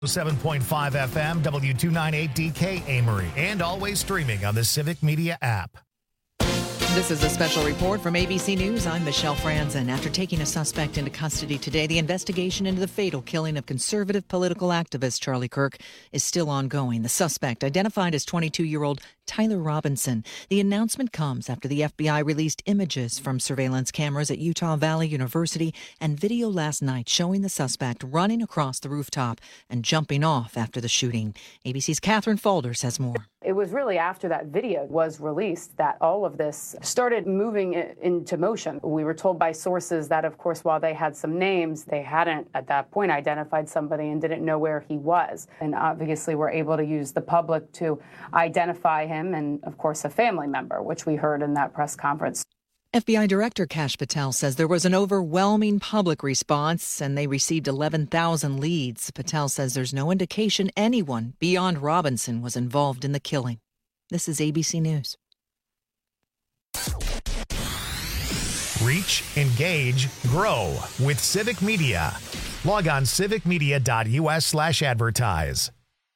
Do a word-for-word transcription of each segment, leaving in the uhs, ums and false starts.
seven point five F M, W two ninety-eight D K Amory, and always streaming on the Civic Media app. This is a special report from A B C News. I'm Michelle Franzen. After taking a suspect into custody today, the investigation into the fatal killing of conservative political activist Charlie Kirk is still ongoing. The suspect, identified as twenty-two-year-old Tyler Robinson. The announcement comes after the F B I released images from surveillance cameras at Utah Valley University and video last night showing the suspect running across the rooftop and jumping off after the shooting. A B C's Catherine Falder says more. It was really after that video was released that all of this started moving into motion. We were told by sources that, of course, while they had some names, they hadn't at that point identified somebody and didn't know where he was. And obviously were able to use the public to identify him and, of course, a family member, which we heard in that press conference. F B I Director Kash Patel says there was an overwhelming public response and they received eleven thousand leads. Patel says there's no indication anyone beyond Robinson was involved in the killing. This is A B C News. Reach, engage, grow with Civic Media. Log on civicmedia.us slash advertise.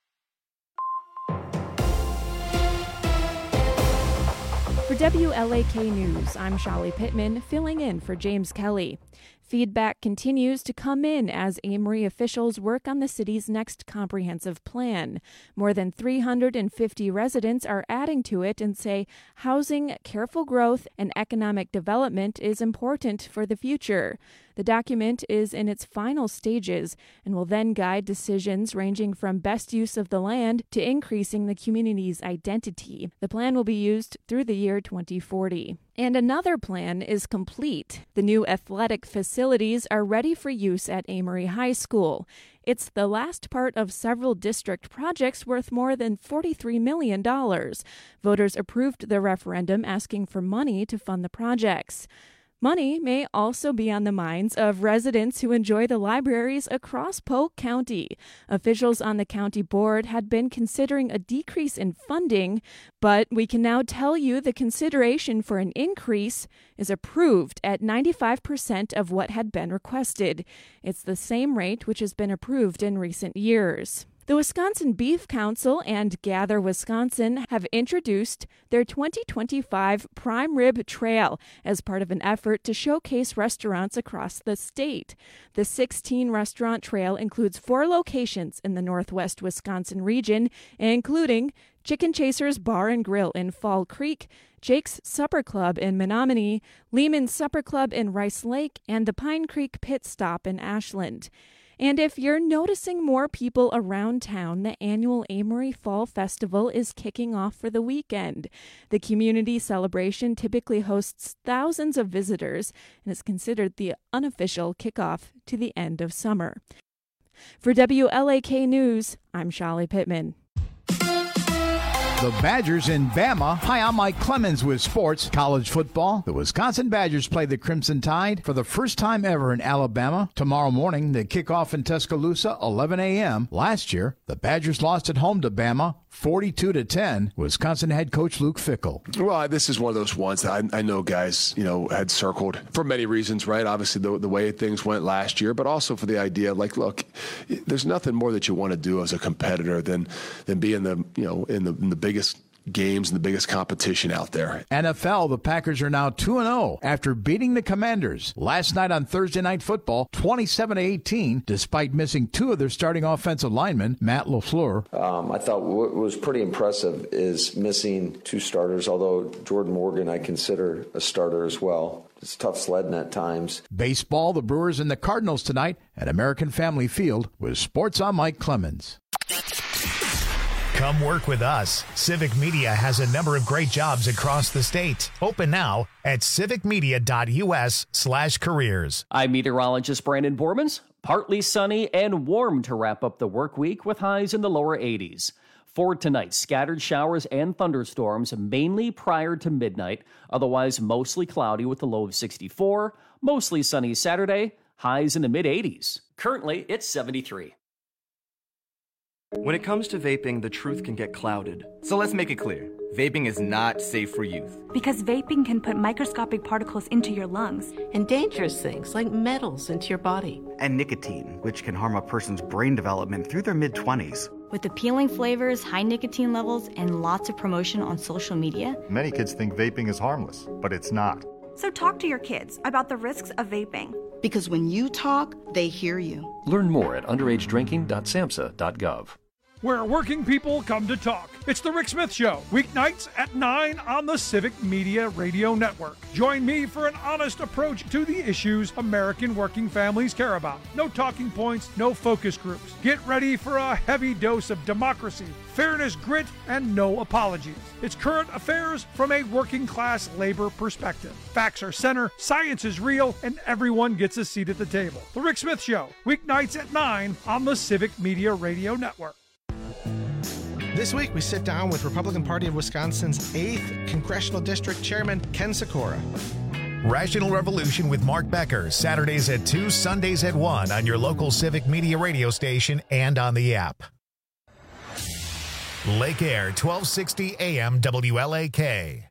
For W L A K News, I'm Shali Pittman, filling in for James Kelly. Feedback continues to come in as Amory officials work on the city's next comprehensive plan. More than three hundred fifty residents are adding to it and say housing, careful growth, and economic development is important for the future. The document is in its final stages and will then guide decisions ranging from best use of the land to increasing the community's identity. The plan will be used through the year twenty forty. And another plan is complete. The new athletic facilities are ready for use at Amory High School. It's the last part of several district projects worth more than forty-three million dollars. Voters approved the referendum asking for money to fund the projects. Money may also be on the minds of residents who enjoy the libraries across Polk County. Officials on the county board had been considering a decrease in funding, but we can now tell you the consideration for an increase is approved at ninety-five percent of what had been requested. It's the same rate which has been approved in recent years. The Wisconsin Beef Council and Gather Wisconsin have introduced their twenty twenty-five Prime Rib Trail as part of an effort to showcase restaurants across the state. The sixteen-restaurant trail includes four locations in the northwest Wisconsin region, including Chicken Chasers Bar and Grill in Fall Creek, Jake's Supper Club in Menominee, Lehman's Supper Club in Rice Lake, and the Pine Creek Pit Stop in Ashland. And if you're noticing more people around town, the annual Amory Fall Festival is kicking off for the weekend. The community celebration typically hosts thousands of visitors and is considered the unofficial kickoff to the end of summer. For W L A K News, I'm Shali Pittman. The Badgers in Bama. Hi, I'm Mike Clemens with sports. College football. The Wisconsin Badgers play the Crimson Tide for the first time ever in Alabama. Tomorrow morning, they kick off in Tuscaloosa, eleven a.m. Last year, the Badgers lost at home to Bama, forty-two to ten. Wisconsin head coach Luke Fickell. Well, this is one of those ones that I, I know guys, you know, had circled for many reasons, right? Obviously, the, the way things went last year, but also for the idea of, like, look, there's nothing more that you want to do as a competitor than than be in the, you know, in the, in the biggest games and the biggest competition out there. N F L, the Packers are now two and oh after beating the Commanders last night on Thursday Night Football, twenty-seven to eighteen, despite missing two of their starting offensive linemen, Matt LaFleur. Um, I thought what was pretty impressive is missing two starters, although Jordan Morgan I consider a starter as well. It's tough sledding at times. Baseball, the Brewers and the Cardinals tonight at American Family Field with Sports on Mike Clemens. Come work with us. Civic Media has a number of great jobs across the state. Open now at civicmedia.us slash careers. I'm meteorologist Brandon Bormans. Partly sunny and warm to wrap up the work week with highs in the lower eighties. For tonight, scattered showers and thunderstorms, mainly prior to midnight. Otherwise, mostly cloudy with a low of sixty-four. Mostly sunny Saturday, highs in the mid-eighties. Currently, it's seventy-three. When it comes to vaping, the truth can get clouded. So let's make it clear. Vaping is not safe for youth. Because vaping can put microscopic particles into your lungs. And dangerous things like metals into your body. And nicotine, which can harm a person's brain development through their mid-twenties. With appealing flavors, high nicotine levels, and lots of promotion on social media. Many kids think vaping is harmless, but it's not. So talk to your kids about the risks of vaping. Because when you talk, they hear you. Learn more at underage drinking dot samhsa dot gov. Where working people come to talk. It's The Rick Smith Show, weeknights at nine on the Civic Media Radio Network. Join me for an honest approach to the issues American working families care about. No talking points, no focus groups. Get ready for a heavy dose of democracy, fairness, grit, and no apologies. It's current affairs from a working class labor perspective. Facts are center, science is real, and everyone gets a seat at the table. The Rick Smith Show, weeknights at nine on the Civic Media Radio Network. This week, we sit down with Republican Party of Wisconsin's eighth Congressional District Chairman, Ken Sikora. Rational Revolution with Mark Becker, Saturdays at two, Sundays at one on your local Civic Media radio station and on the app. Lake Air, twelve sixty A M W L A K.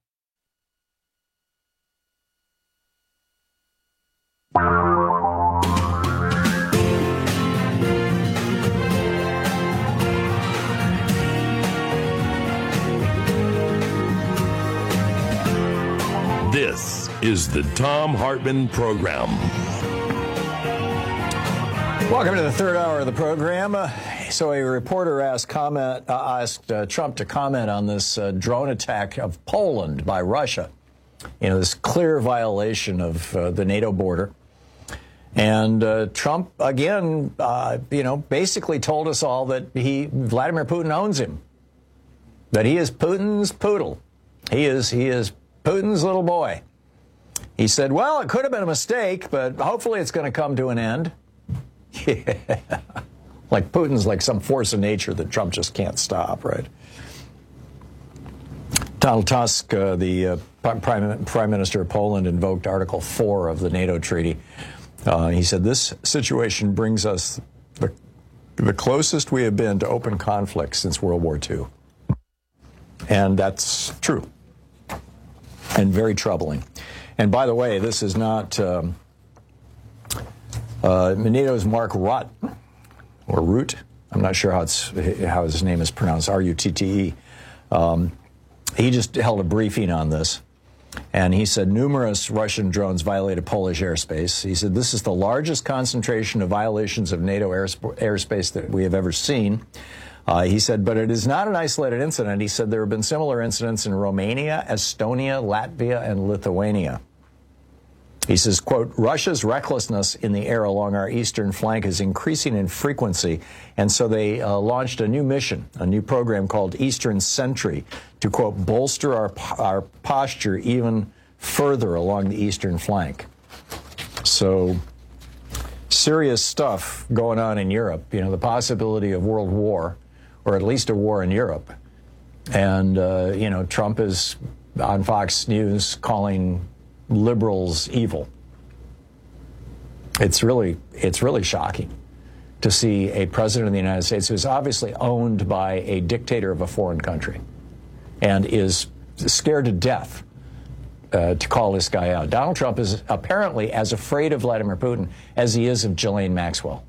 This is the Thom Hartmann Program. Welcome to the third hour of the program. Uh, so a reporter asked comment uh, asked uh, Trump to comment on this uh, drone attack of Poland by Russia. You know, this clear violation of uh, the NATO border. And uh, Trump, again, uh, you know, basically told us all that he, Vladimir Putin owns him. That he is Putin's poodle. He is, he is Putin's little boy. He said, well, it could have been a mistake, but hopefully it's going to come to an end. Yeah. Like Putin's like some force of nature that Trump just can't stop, right? Donald Tusk, uh, the uh, Prime, Prime Minister of Poland, invoked Article four of the NATO treaty. Uh, he said, this situation brings us the, the closest we have been to open conflict since World War Two. And that's true. And very troubling. And by the way, this is not um, uh, NATO's Mark Rutte, or Root. I'm not sure how it's how his name is pronounced. R U T T E. Um, he just held a briefing on this, and he said numerous Russian drones violated Polish airspace. He said this is the largest concentration of violations of NATO airsp- airspace that we have ever seen. Uh, he said, but it is not an isolated incident. He said there have been similar incidents in Romania, Estonia, Latvia, and Lithuania. He says, quote, Russia's recklessness in the air along our eastern flank is increasing in frequency. And so they uh, launched a new mission, a new program called Eastern Sentry to, quote, bolster our, our posture even further along the eastern flank. So serious stuff going on in Europe, you know, the possibility of world war, or at least a war in Europe. And, uh, you know, Trump is on Fox News calling liberals evil. It's really, it's really shocking to see a president of the United States who is obviously owned by a dictator of a foreign country and is scared to death uh, to call this guy out. Donald Trump is apparently as afraid of Vladimir Putin as he is of Ghislaine Maxwell.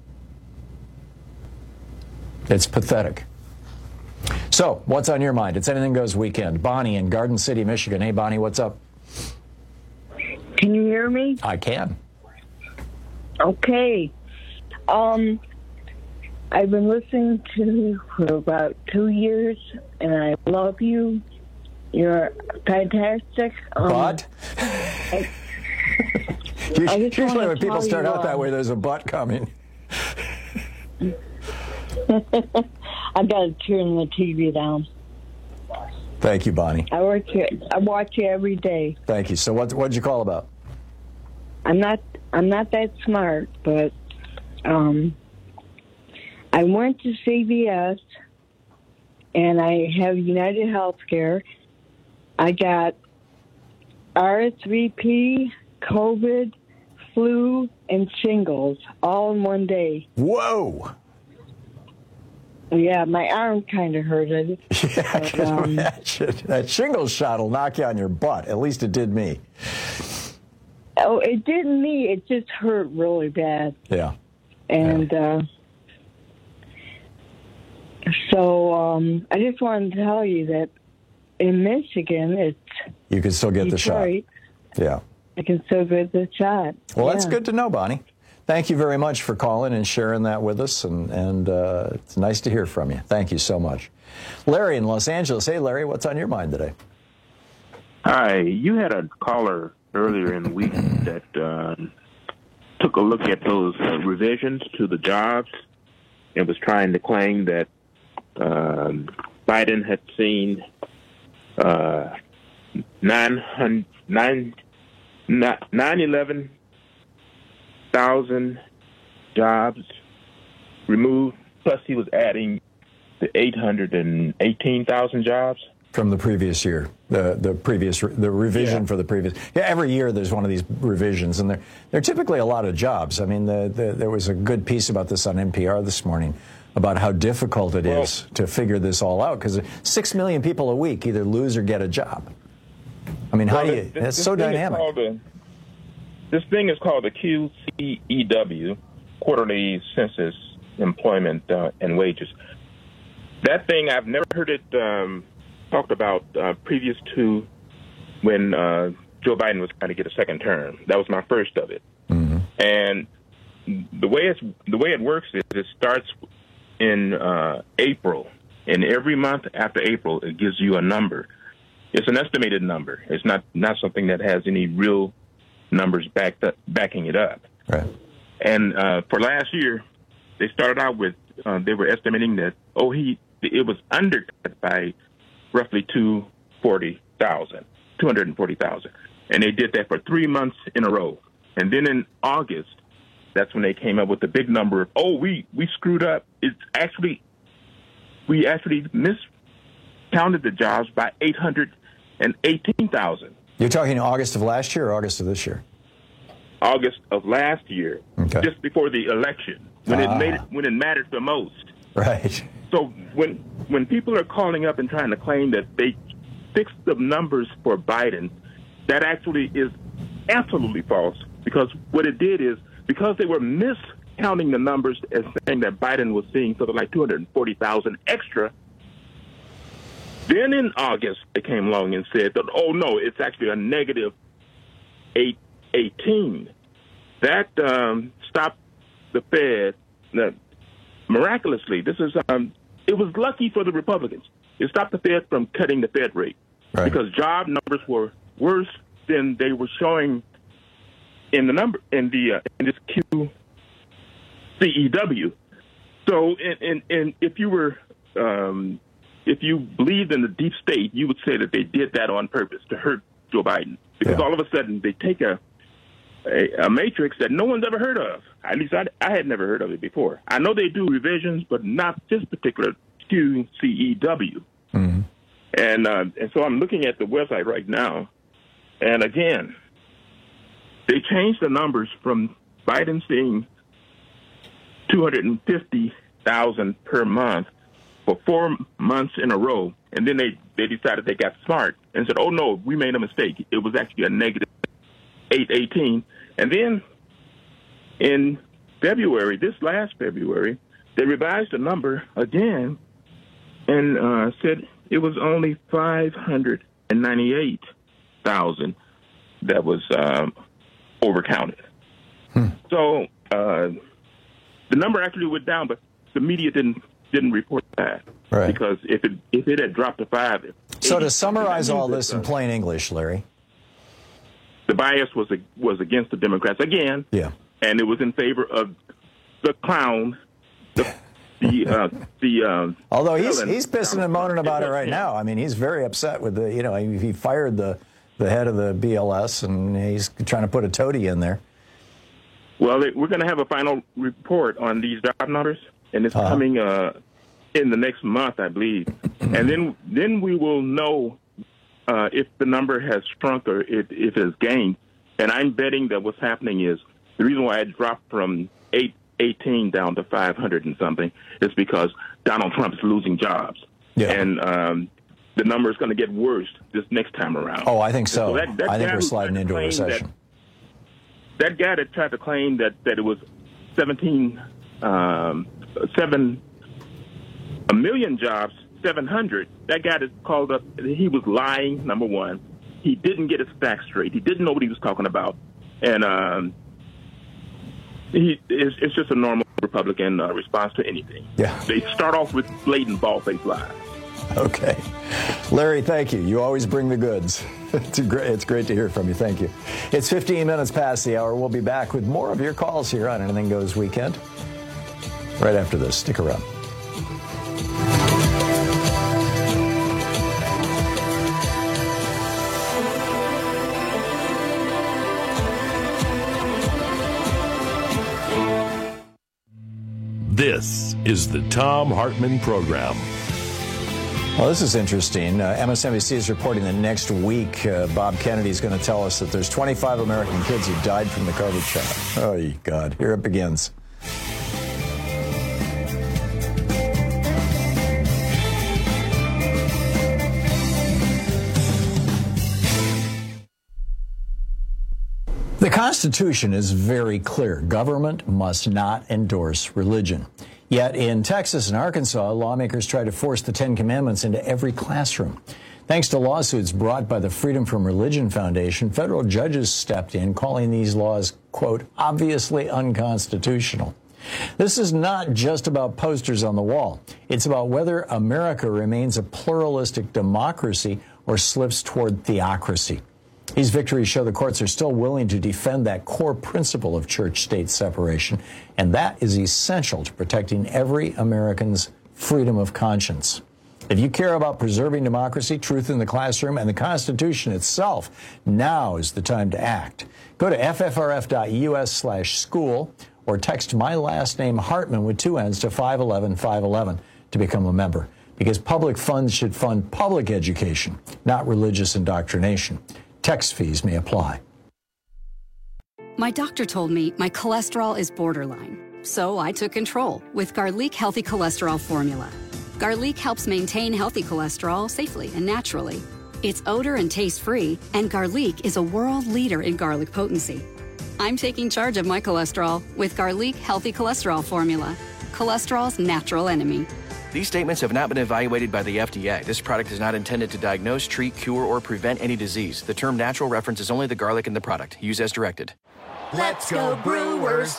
It's pathetic. So, what's on your mind? It's Anything Goes weekend. Bonnie in Garden City, Michigan. Hey, Bonnie, what's up? Can you hear me? I can. Okay. Um, I've been listening to you for about two years, and I love you. You're fantastic. Um, but? I, Usually when people start out that way, there's a but coming. I got to turn the T V down. Thank you, Bonnie. I watch it. I watch it every day. Thank you. So, what what did you call about? I'm not. I'm not that smart, but um, I went to C V S, and I have United Healthcare. I got R S V P, COVID, flu, and shingles all in one day. Whoa! Yeah, my arm kind of hurted. Yeah, I can um, imagine. That shingle shot will knock you on your butt. At least it did me. Oh, it didn't me. It just hurt really bad. Yeah. And yeah. Uh, so um, I just wanted to tell you that in Michigan, it's you can still get Detroit, the shot. Yeah. I can still get the shot. Well, yeah. that's good to know, Bonnie. Thank you very much for calling and sharing that with us, and, and uh, it's nice to hear from you. Thank you so much. Larry in Los Angeles. Hey, Larry, what's on your mind today? Hi. You had a caller earlier in the week that uh, took a look at those uh, revisions to the jobs and was trying to claim that um, Biden had seen uh, nine hundred, nine, nine eleven thousand jobs removed, plus he was adding the eight hundred eighteen thousand jobs. From the previous year, the the previous the revision yeah. for the previous. Yeah, every year there's one of these revisions, and they're they're typically a lot of jobs. I mean, the, the, there was a good piece about this on N P R this morning about how difficult it well, is to figure this all out because six million people a week either lose or get a job. I mean, well, how do you? It's so dynamic. A, this thing is called the Q C E W, Quarterly Census Employment uh, and Wages. That thing, I've never heard it um, talked about uh, previous to when uh, Joe Biden was trying to get a second term. That was my first of it. Mm-hmm. And the way it's the way it works is it starts in uh, April, and every month after April, it gives you a number. It's an estimated number. It's not not something that has any real numbers backed up, backing it up. Right. And uh, for last year, they started out with uh, they were estimating that oh he it was undercut by roughly two forty thousand, two hundred and forty thousand, and they did that for three months in a row. And then in August, that's when they came up with the big number of oh we we screwed up. It's actually we actually miscounted the jobs by eight hundred and eighteen thousand. You're talking August of last year or August of this year? August of last year, okay. Just before the election, when ah. it made it, when it mattered the most. Right. So when when people are calling up and trying to claim that they fixed the numbers for Biden, that actually is absolutely false. Because what it did is because they were miscounting the numbers as saying that Biden was seeing something like two hundred forty thousand extra. Then in August, they came along and said that, oh, no, it's actually a negative eight eighteen. That um, stopped the Fed. Now, miraculously, this is um, it was lucky for the Republicans. It stopped the Fed from cutting the Fed rate right. because job numbers were worse than they were showing in the number in the uh, in this Q C E W. So, and, and, and if you were um, if you believed in the deep state, you would say that they did that on purpose to hurt Joe Biden because yeah. all of a sudden they take a, a a matrix that no one's ever heard of. At least I, I had never heard of it before. I know they do revisions, but not this particular Q C E W. Mm-hmm. And uh, and so I'm looking at the website right now, and again, they changed the numbers from Biden seeing two hundred fifty thousand per month for four months in a row, and then they, they decided they got smart and said, oh, no, we made a mistake. It was actually a negative eight eighteen. And then in February, this last February, they revised the number again and uh, said it was only five hundred ninety-eight thousand that was um, overcounted. Hmm. So uh, the number actually went down, but the media didn't didn't report that. Right. Because if it if it had dropped to five. So to summarize all this in plain English, Larry, the bias was was against the Democrats again. Yeah. And it was in favor of the clown, the the uh, the. Uh, Although he's he's pissing and moaning about it right now. I mean, he's very upset with the you know he, he fired the the head of the B L S and he's trying to put a toady in there. Well, we're going to have a final report on these job numbers, and it's uh-huh. coming uh, in the next month, I believe. And then then we will know uh, if the number has shrunk or if, if it has gained. And I'm betting that what's happening is the reason why it dropped from eight eighteen down to five hundred and something is because Donald Trump is losing jobs. Yeah. And um, the number is going to get worse this next time around. Oh, I think so. so that, that I think guy we're who sliding tried to into a claim recession. That, that guy that tried to claim that, that it was seventeen, um, seven, a million jobs, seven hundred, that guy that called up, he was lying, number one. He didn't get his facts straight. He didn't know what he was talking about. And um, he it's, it's just a normal Republican uh, response to anything. Yeah. They start off with blatant bald-faced lies. Okay. Larry, thank you. You always bring the goods. It's great, it's great to hear from you. Thank you. It's fifteen minutes past the hour. We'll be back with more of your calls here on Anything Goes Weekend right after this. Stick around. This is the Thom Hartmann Program. Well, this is interesting. Uh, M S N B C is reporting that next week, uh, Bob Kennedy is going to tell us that there's twenty-five American kids who died from the COVID shot. Oh, God. Here it begins. The Constitution is very clear. Government must not endorse religion. Yet in Texas and Arkansas, lawmakers try to force the Ten Commandments into every classroom. Thanks to lawsuits brought by the Freedom from Religion Foundation, federal judges stepped in, calling these laws, quote, obviously unconstitutional. This is not just about posters on the wall. It's about whether America remains a pluralistic democracy or slips toward theocracy. These victories show the courts are still willing to defend that core principle of church-state separation, and that is essential to protecting every American's freedom of conscience. If you care about preserving democracy, truth in the classroom, and the Constitution itself, now is the time to act. Go to f f r f dot u s slash school or text my last name Hartman with two N's to five one one five one one to become a member, because public funds should fund public education, not religious indoctrination. Text fees may apply. My doctor told me my cholesterol is borderline, so I took control with Garlic Healthy Cholesterol Formula. Garlic helps maintain healthy cholesterol safely and naturally. It's odor and taste-free, and Garlic is a world leader in garlic potency. I'm taking charge of my cholesterol with Garlic Healthy Cholesterol Formula, cholesterol's natural enemy. These statements have not been evaluated by the F D A. This product is not intended to diagnose, treat, cure, or prevent any disease. The term natural references only the garlic in the product. Use as directed. Let's go Brewers!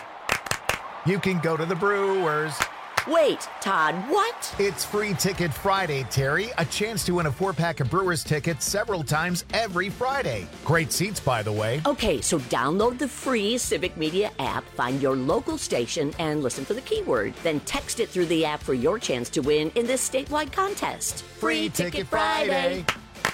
You can go to the Brewers. Wait, Todd, what? It's Free Ticket Friday, Terry. A chance to win a four-pack of Brewers tickets several times every Friday. Great seats, by the way. Okay, so download the free Civic Media app, find your local station, and listen for the keyword. Then text it through the app for your chance to win in this statewide contest. Free Ticket Friday.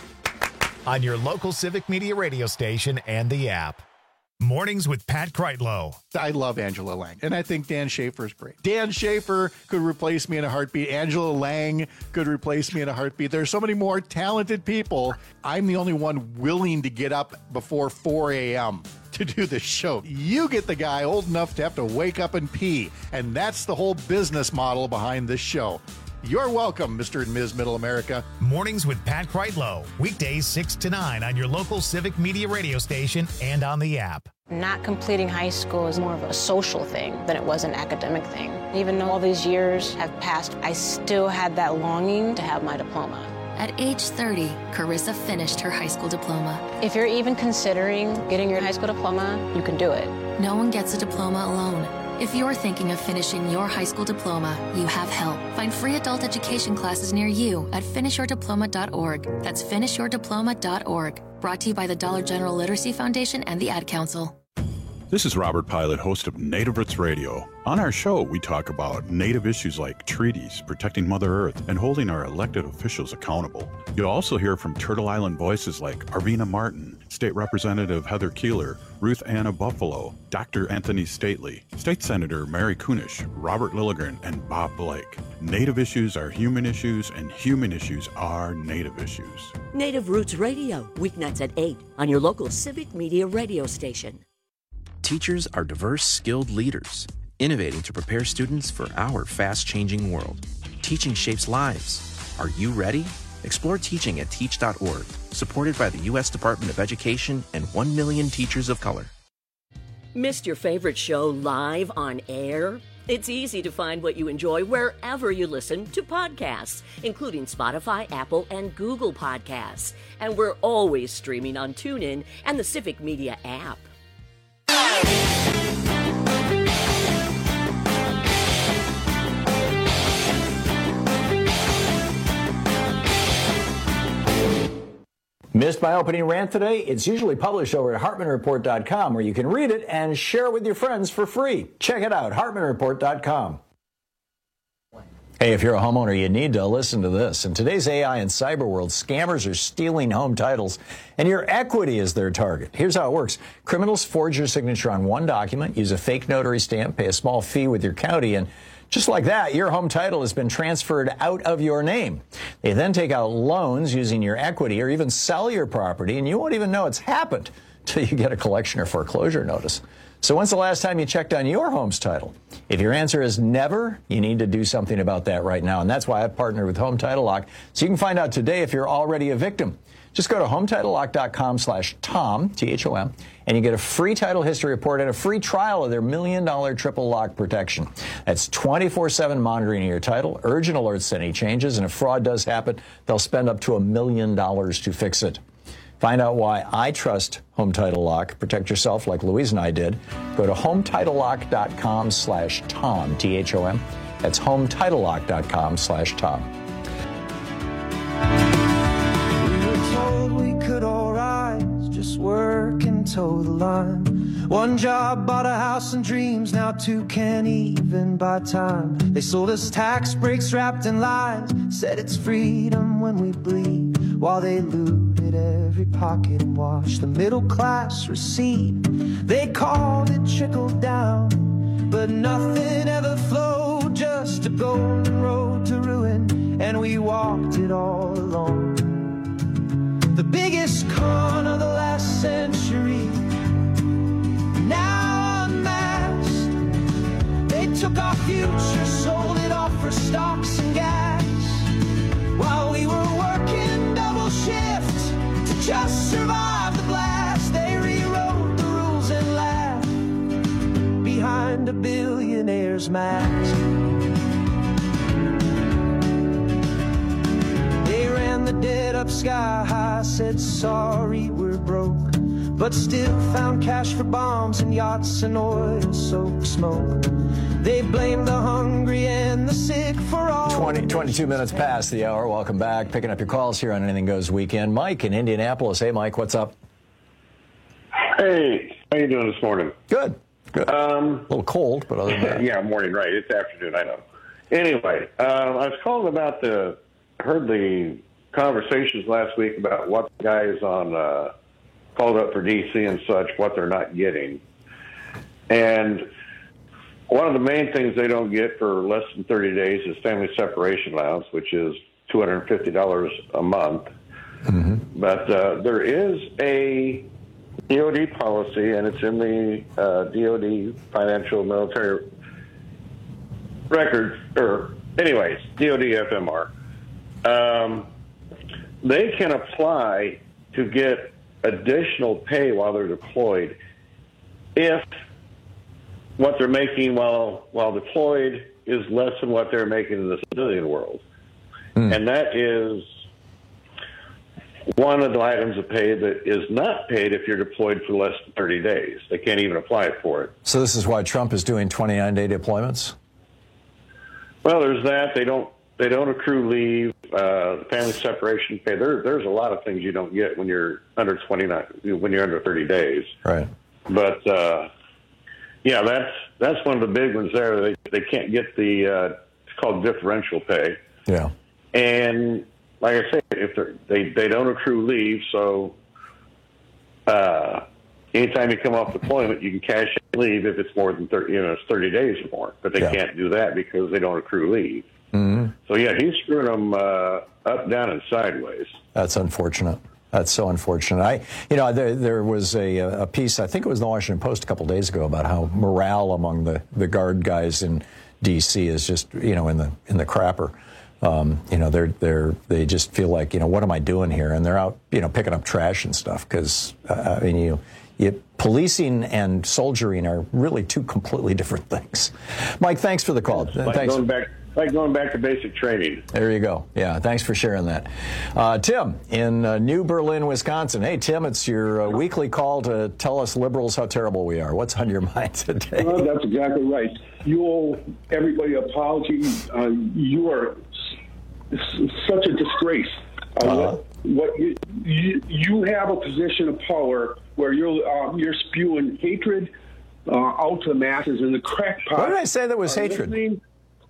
On your local Civic Media radio station and the app. Mornings with Pat Kreitlow. I love Angela Lang, and I think Dan Schaefer is great. Dan Schaefer could replace me in a heartbeat. Angela Lang could replace me in a heartbeat. There's so many more talented people. I'm the only one willing to get up before four a.m. to do this show. You get the guy old enough to have to wake up and pee, and that's the whole business model behind this show. You're welcome, Mister and Miz Middle America. Mornings with Pat Kreitlow. Weekdays six to nine on your local Civic Media radio station and on the app. Not completing high school is more of a social thing than it was an academic thing. Even though all these years have passed, I still had that longing to have my diploma. At age thirty, Carissa finished her high school diploma. If you're even considering getting your high school diploma, you can do it. No one gets a diploma alone. If you're thinking of finishing your high school diploma, you have help. Find free adult education classes near you at finish your diploma dot org. That's finish your diploma dot org. Brought to you by the Dollar General Literacy Foundation and the Ad Council. This is Robert Pilot, host of Native Roots Radio. On our show, we talk about Native issues like treaties, protecting Mother Earth, and holding our elected officials accountable. You'll also hear from Turtle Island voices like Arvina Martin, State Representative Heather Keeler, Ruth Anna Buffalo, Doctor Anthony Stately, State Senator Mary Kunish, Robert Lilligren, and Bob Blake. Native issues are human issues, and human issues are Native issues. Native Roots Radio, weeknights at eight on your local Civic Media radio station. Teachers are diverse, skilled leaders, innovating to prepare students for our fast-changing world. Teaching shapes lives. Are you ready? Explore teaching at teach dot org, supported by the U S Department of Education and one million teachers of color. Missed your favorite show live on air? It's easy to find what you enjoy wherever you listen to podcasts, including Spotify, Apple, and Google Podcasts. And we're always streaming on TuneIn and the Civic Media app. Missed my opening rant today? It's usually published over at Hartman Report dot com, where you can read it and share it with your friends for free. Check it out, Hartman Report dot com. Hey, if you're a homeowner, you need to listen to this. In today's A I and cyber world, scammers are stealing home titles, and your equity is their target. Here's how it works. Criminals forge your signature on one document, use a fake notary stamp, pay a small fee with your county, and just like that, your home title has been transferred out of your name. They then take out loans using your equity or even sell your property, and you won't even know it's happened till you get a collection or foreclosure notice. So when's the last time you checked on your home's title? If your answer is never, you need to do something about that right now. And that's why I've partnered with Home Title Lock, so you can find out today if you're already a victim. Just go to home title lock dot com slash Tom, T H O M, and you get a free title history report and a free trial of their million dollar triple lock protection. That's twenty-four seven monitoring of your title, urgent alerts to any changes, and if fraud does happen, they'll spend up to a million dollars to fix it. Find out why I trust Home Title Lock. Protect yourself like Louise and I did. Go to home title lock dot com slash Tom, T H O M. That's home title lock dot com slash Tom. We could all rise, just work and toe the line. One job bought a house and dreams, now two can't even buy time. They sold us tax breaks wrapped in lies, said it's freedom when we bleed, while they looted every pocket and watched the middle class recede. They called it trickle down, but nothing ever flowed, just a golden road to ruin, and we walked it all alone. The biggest con of the last century, now unmasked. They took our future, sold it off for stocks and gas, while we were working double shift to just survive the blast. They rewrote the rules and laughed behind a billionaire's mask. The dead up sky high, said sorry we're broke, but still found cash for bombs and yachts and oil-soaked smoke. They blame the hungry and the sick for all. twenty, twenty-two minutes past the hour. Welcome back. Picking up your calls here on Anything Goes Weekend. Mike in Indianapolis. Hey, Mike, what's up? Hey, how you doing this morning? Good. Good. Um, a little cold, but other than that. Yeah, morning, right. It's afternoon, I know. Anyway, uh, I was calling about the, heard the conversations last week about what the guys on uh, called up for D C and such, what they're not getting. And one of the main things they don't get for less than thirty days is family separation allowance, which is two hundred fifty dollars a month. Mm-hmm. But uh, there is a D O D policy, and it's in the uh, D O D financial military record, or anyways, D O D F M R. Um, they can apply to get additional pay while they're deployed if what they're making while while deployed is less than what they're making in the civilian world. Mm. And that is one of the items of pay that is not paid if you're deployed for less than thirty days. They can't even apply for it. So this is why Trump is doing twenty-nine day deployments? Well, there's that. They don't They don't accrue leave, uh, family separation pay. There, there's a lot of things you don't get when you're under twenty-nine, when you're under thirty days. Right. But uh, yeah, that's that's one of the big ones there. They they can't get the uh, it's called differential pay. Yeah. And like I say, if they're, they they don't accrue leave, so uh, anytime you come off deployment, you can cash in leave if it's more than thirty, you know, it's thirty days or more. But they yeah. can't do that because they don't accrue leave. Mm-hmm. So, yeah, he's screwing them uh, up, down, and sideways. That's unfortunate. That's so unfortunate. I, you know, there, there was a, a piece, I think it was the Washington Post a couple of days ago, about how morale among the, the Guard guys in D C is just, you know, in the in the crapper. Um, you know, they're they're they just feel like, you know, what am I doing here? And they're out, you know, picking up trash and stuff because uh, I mean, you, you policing and soldiering are really two completely different things. Mike, thanks for the call. Like thanks. Going back, like going back to basic training. There you go. Yeah, thanks for sharing that. Uh, Tim in uh, New Berlin, Wisconsin. Hey, Tim, it's your uh, weekly call to tell us liberals how terrible we are. What's on your mind today? Well, that's exactly right. You owe everybody an apology. Uh, you are s- such a disgrace. Uh, uh-huh. What, what you, you you have a position of power where you're uh, you're spewing hatred uh, out to the masses, and the crackpot. What did I say that was hatred? Listening.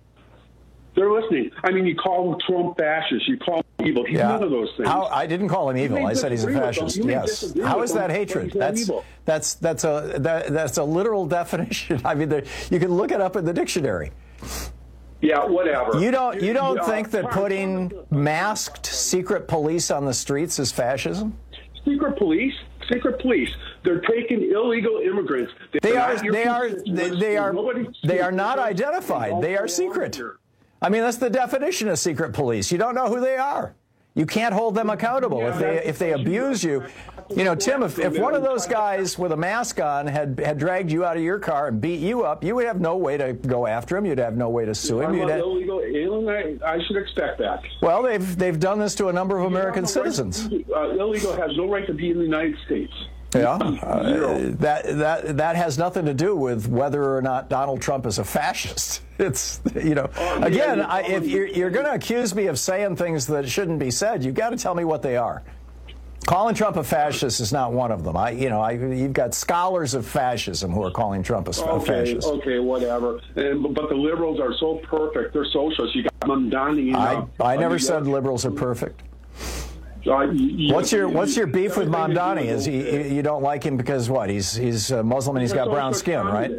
They're listening. I mean, you call Trump fascist. You call him evil. He's yeah. none of those things. How, I didn't call him evil. I said he's a fascist. Yes. How is that hatred? That's that's that's a that, that's a literal definition. I mean, there, you can look it up in the dictionary. Yeah, whatever. You don't you don't you, think uh, that putting masked secret police on the streets is fascism? Secret police, secret police. They're taking illegal immigrants. They're they are they are they, they are they are not identified. They are secret. Here. I mean, that's the definition of secret police. You don't know who they are. You can't hold them accountable if they if they abuse you. You know, Tim, if, if one of those guys with a mask on had, had dragged you out of your car and beat you up, you would have no way to go after him. You'd have no way to sue him. I'm You'd an have, illegal alien. I, I should expect that. Well, they've they've done this to a number of American citizens. Right be, uh, illegal has no right to be in the United States. Yeah, uh, that that that has nothing to do with whether or not Donald Trump is a fascist. It's, you know, oh, again, yeah, I, if you're, you're going to accuse me of saying things that shouldn't be said, you've got to tell me what they are. Calling Trump a fascist is not one of them. I, you know, I, you've got scholars of fascism who are calling Trump a okay, fascist. Okay, whatever. And, but the liberals are so perfect. They're socialists. You got Mamdani. I, I never uh, said liberals are perfect. Uh, you, what's your What's your beef with Mamdani? Is he you don't like him because what? He's he's a Muslim and he's got brown skin, right?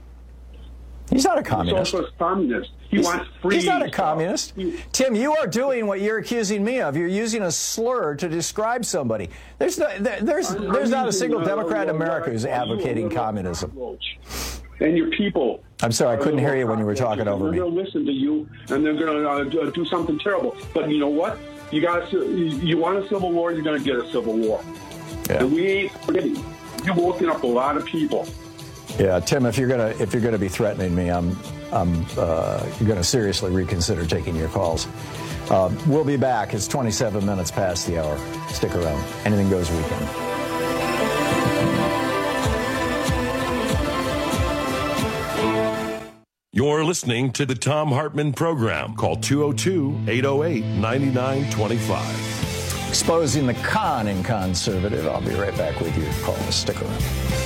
He's not a communist. He's also a communist. He he's, wants free. He's not a communist. Tim, you are doing what you're accusing me of. You're using a slur to describe somebody. There's no, there, there's I'm, there's I'm not a single uh, Democrat in America who's advocating communism. And your people. I'm sorry, I couldn't hear you when you were talking over me. They're going to listen to you, and they're going to uh, do something terrible. But you know what? You got you want a civil war, you're going to get a civil war. Yeah. And we ain't forgetting. You're woken up a lot of people. Yeah, Tim, if you're gonna if you're gonna be threatening me, I'm I'm uh, going to seriously reconsider taking your calls. Uh, we'll be back. It's twenty-seven minutes past the hour. Stick around. Anything Goes weekend. You're listening to the Thom Hartmann Program. Call two oh two, eight oh eight, nine nine two five. Exposing the con in conservative. I'll be right back with your calls. Stick around.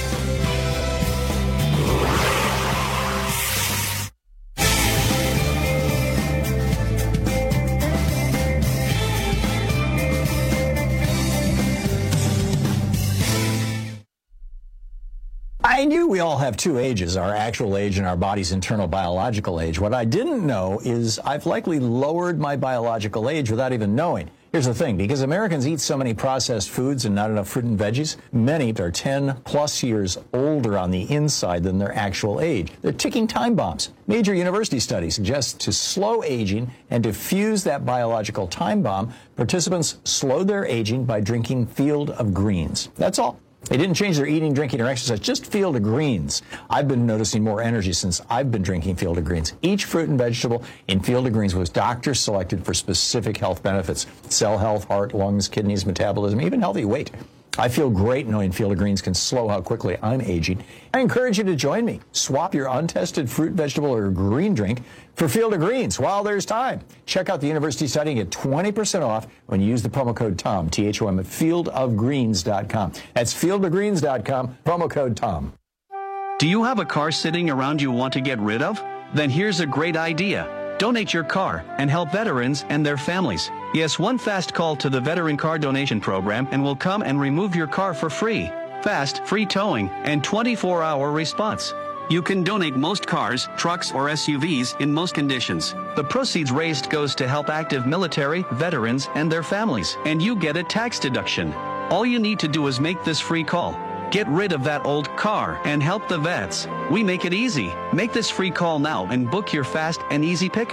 I knew we all have two ages, our actual age and our body's internal biological age. What I didn't know is I've likely lowered my biological age without even knowing. Here's the thing, because Americans eat so many processed foods and not enough fruit and veggies, many are ten plus years older on the inside than their actual age. They're ticking time bombs. Major university studies suggest to slow aging and to fuse that biological time bomb, participants slowed their aging by drinking Field of Greens. That's all. They didn't change their eating, drinking, or exercise, just Field of Greens. I've been noticing more energy since I've been drinking Field of Greens. Each fruit and vegetable in Field of Greens was doctor selected for specific health benefits: cell health, heart, lungs, kidneys, metabolism, even healthy weight. I feel great knowing Field of Greens can slow how quickly I'm aging. I encourage you to join me. Swap your untested fruit, vegetable, or green drink for Field of Greens while there's time. Check out the university study and get twenty percent off when you use the promo code TOM, T H O M, at field of greens dot com. That's field of greens dot com, promo code TOM. Do you have a car sitting around you want to get rid of? Then here's a great idea. Donate your car and help veterans and their families. Yes, one fast call to the Veteran Car Donation Program and we'll come and remove your car for free. Fast, free towing, and twenty-four hour response. You can donate most cars, trucks, or S U Vs in most conditions. The proceeds raised goes to help active military, veterans, and their families, and you get a tax deduction. All you need to do is make this free call. Get rid of that old car and help the vets. We make it easy. Make this free call now and book your fast and easy pickup.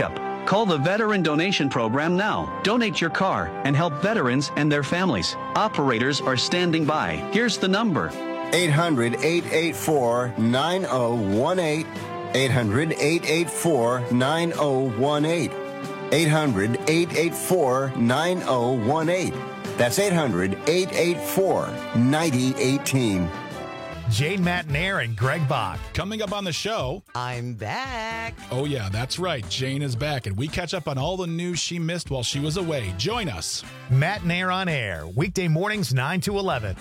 Call the Veteran Donation Program now. Donate your car and help veterans and their families. Operators are standing by. Here's the number. eight hundred, eight eight four, nine zero one eight. eight hundred, eight eight four, nine zero one eight. eight hundred, eight eight four, nine zero one eight. That's eight hundred, eight eight four, nine zero one eight. Jane Matnair and Greg Bach. Coming up on the show, I'm back. Oh, yeah, that's right. Jane is back, and we catch up on all the news she missed while she was away. Join us. Matnair on air, weekday mornings nine to eleven.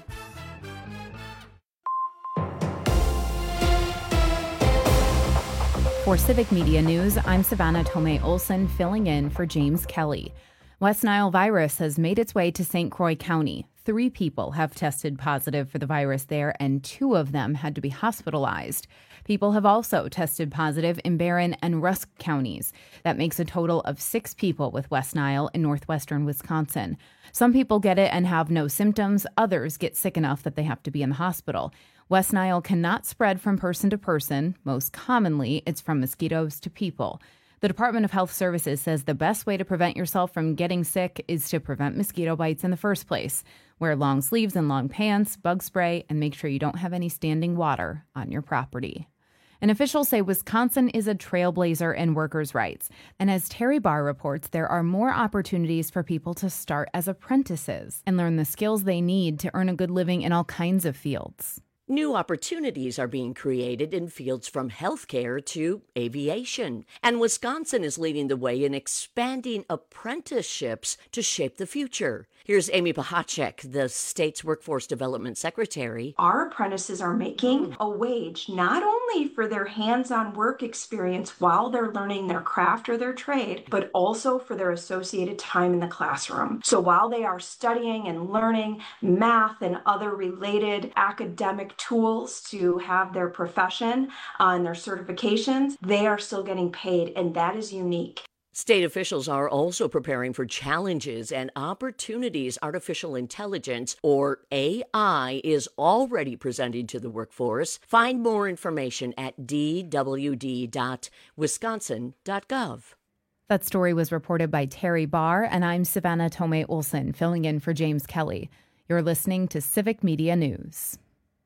For Civic Media News, I'm Savannah Tomei Olson, filling in for James Kelly. West Nile virus has made its way to Saint Croix County. Three people have tested positive for the virus there, and two of them had to be hospitalized. People have also tested positive in Barron and Rusk counties. That makes a total of six people with West Nile in northwestern Wisconsin. Some people get it and have no symptoms. Others get sick enough that they have to be in the hospital. West Nile cannot spread from person to person. Most commonly, it's from mosquitoes to people. The Department of Health Services says the best way to prevent yourself from getting sick is to prevent mosquito bites in the first place. Wear long sleeves and long pants, bug spray, and make sure you don't have any standing water on your property. And officials say Wisconsin is a trailblazer in workers' rights. And as Terry Barr reports, there are more opportunities for people to start as apprentices and learn the skills they need to earn a good living in all kinds of fields. New opportunities are being created in fields from healthcare to aviation, and Wisconsin is leading the way in expanding apprenticeships to shape the future. Here's Amy Pahacek, the state's Workforce Development Secretary. Our apprentices are making a wage not only for their hands-on work experience while they're learning their craft or their trade, but also for their associated time in the classroom. So while they are studying and learning math and other related academic tools to have their profession uh, and their certifications, they are still getting paid, and that is unique. State officials are also preparing for challenges and opportunities artificial intelligence, or A I, is already presenting to the workforce. Find more information at d w d dot wisconsin dot gov. That story was reported by Terry Barr, and I'm Savannah Tomei Olson, filling in for James Kelly. You're listening to Civic Media News.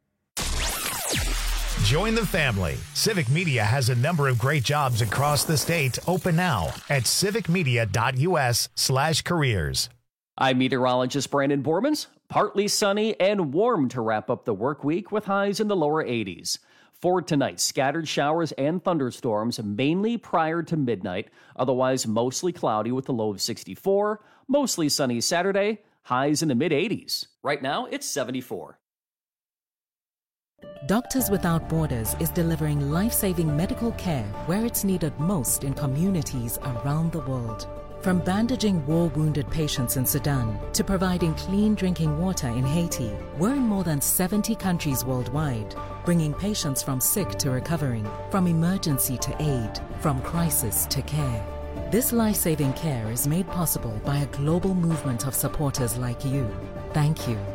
Join the family. Civic Media has a number of great jobs across the state open now at civicmedia.us slash careers. I'm meteorologist Brandon Bormans. Partly sunny and warm to wrap up the work week with highs in the lower eighties. For tonight, scattered showers and thunderstorms, mainly prior to midnight. Otherwise, mostly cloudy with a low of sixty-four. Mostly sunny Saturday, highs in the mid-eighties. Right now, it's seventy-four. Doctors Without Borders is delivering life-saving medical care where it's needed most in communities around the world. From bandaging war-wounded patients in Sudan to providing clean drinking water in Haiti, we're in more than seventy countries worldwide, bringing patients from sick to recovering, from emergency to aid, from crisis to care. This life-saving care is made possible by a global movement of supporters like you. Thank you.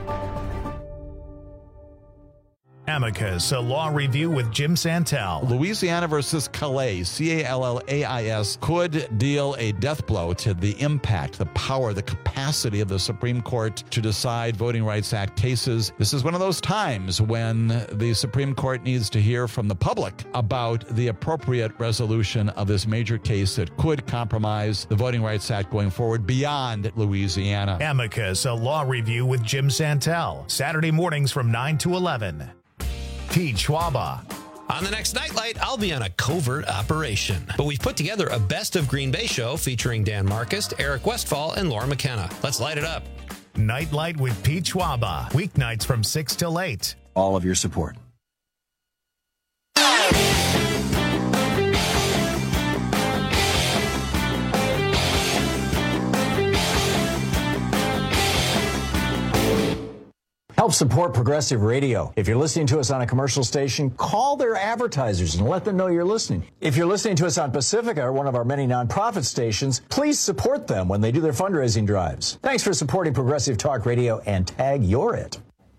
Amicus, a law review with Jim Santel. Louisiana versus Calais, C A L L A I S, could deal a death blow to the impact, the power, the capacity of the Supreme Court to decide Voting Rights Act cases. This is one of those times when the Supreme Court needs to hear from the public about the appropriate resolution of this major case that could compromise the Voting Rights Act going forward beyond Louisiana. Amicus, a law review with Jim Santel. Saturday mornings from nine to eleven. Pete Schwaba. On the next Nightlight, I'll be on a covert operation. But we've put together a Best of Green Bay show featuring Dan Marcus, Eric Westfall, and Laura McKenna. Let's light it up. Nightlight with Pete Schwaba. Weeknights from six till eight. All of your support. Help support Progressive Radio. If you're listening to us on a commercial station, call their advertisers and let them know you're listening. If you're listening to us on Pacifica, or one of our many nonprofit stations, please support them when they do their fundraising drives. Thanks for supporting Progressive Talk Radio, and tag you're it.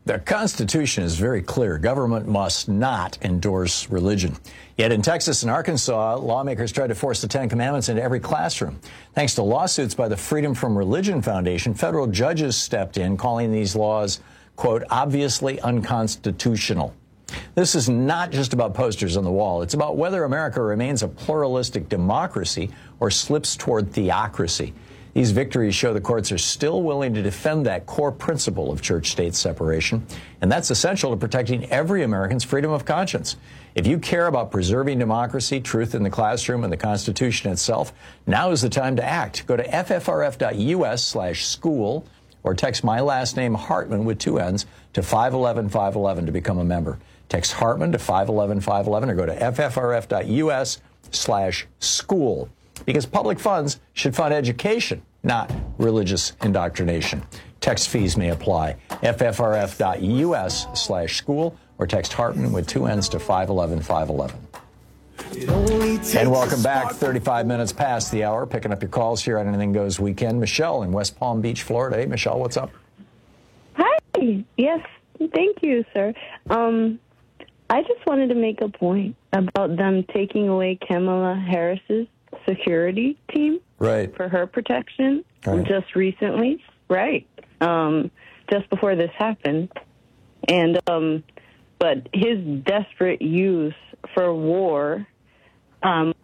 The Constitution is very clear. Government must not endorse religion. Yet in Texas and Arkansas, lawmakers tried to force the Ten Commandments into every classroom. Thanks to lawsuits by the Freedom from Religion Foundation, federal judges stepped in, calling these laws, quote, obviously unconstitutional. This is not just about posters on the wall. It's about whether America remains a pluralistic democracy or slips toward theocracy. These victories show the courts are still willing to defend that core principle of church-state separation, and that's essential to protecting every American's freedom of conscience. If you care about preserving democracy, truth in the classroom, and the Constitution itself, now is the time to act. Go to ffrf.us slash school or text my last name, Hartman, with two N's, to five one one five one one to become a member. Text Hartman to five one one five one one or go to ffrf.us slash school. Because public funds should fund education, not religious indoctrination. Text fees may apply. ffrf.us slash school or text Hartman with two N's to five one one five one one. And welcome back. thirty-five minutes past the hour. Picking up your calls here on Anything Goes Weekend. Michelle in West Palm Beach, Florida. Hey, Michelle, what's up? Hi. Yes, thank you, sir. Um, I just wanted to make a point about them taking away Kamala Harris's security team right. for her protection right. just recently, right, um, just before this happened. And um, but his desperate use for war. Um,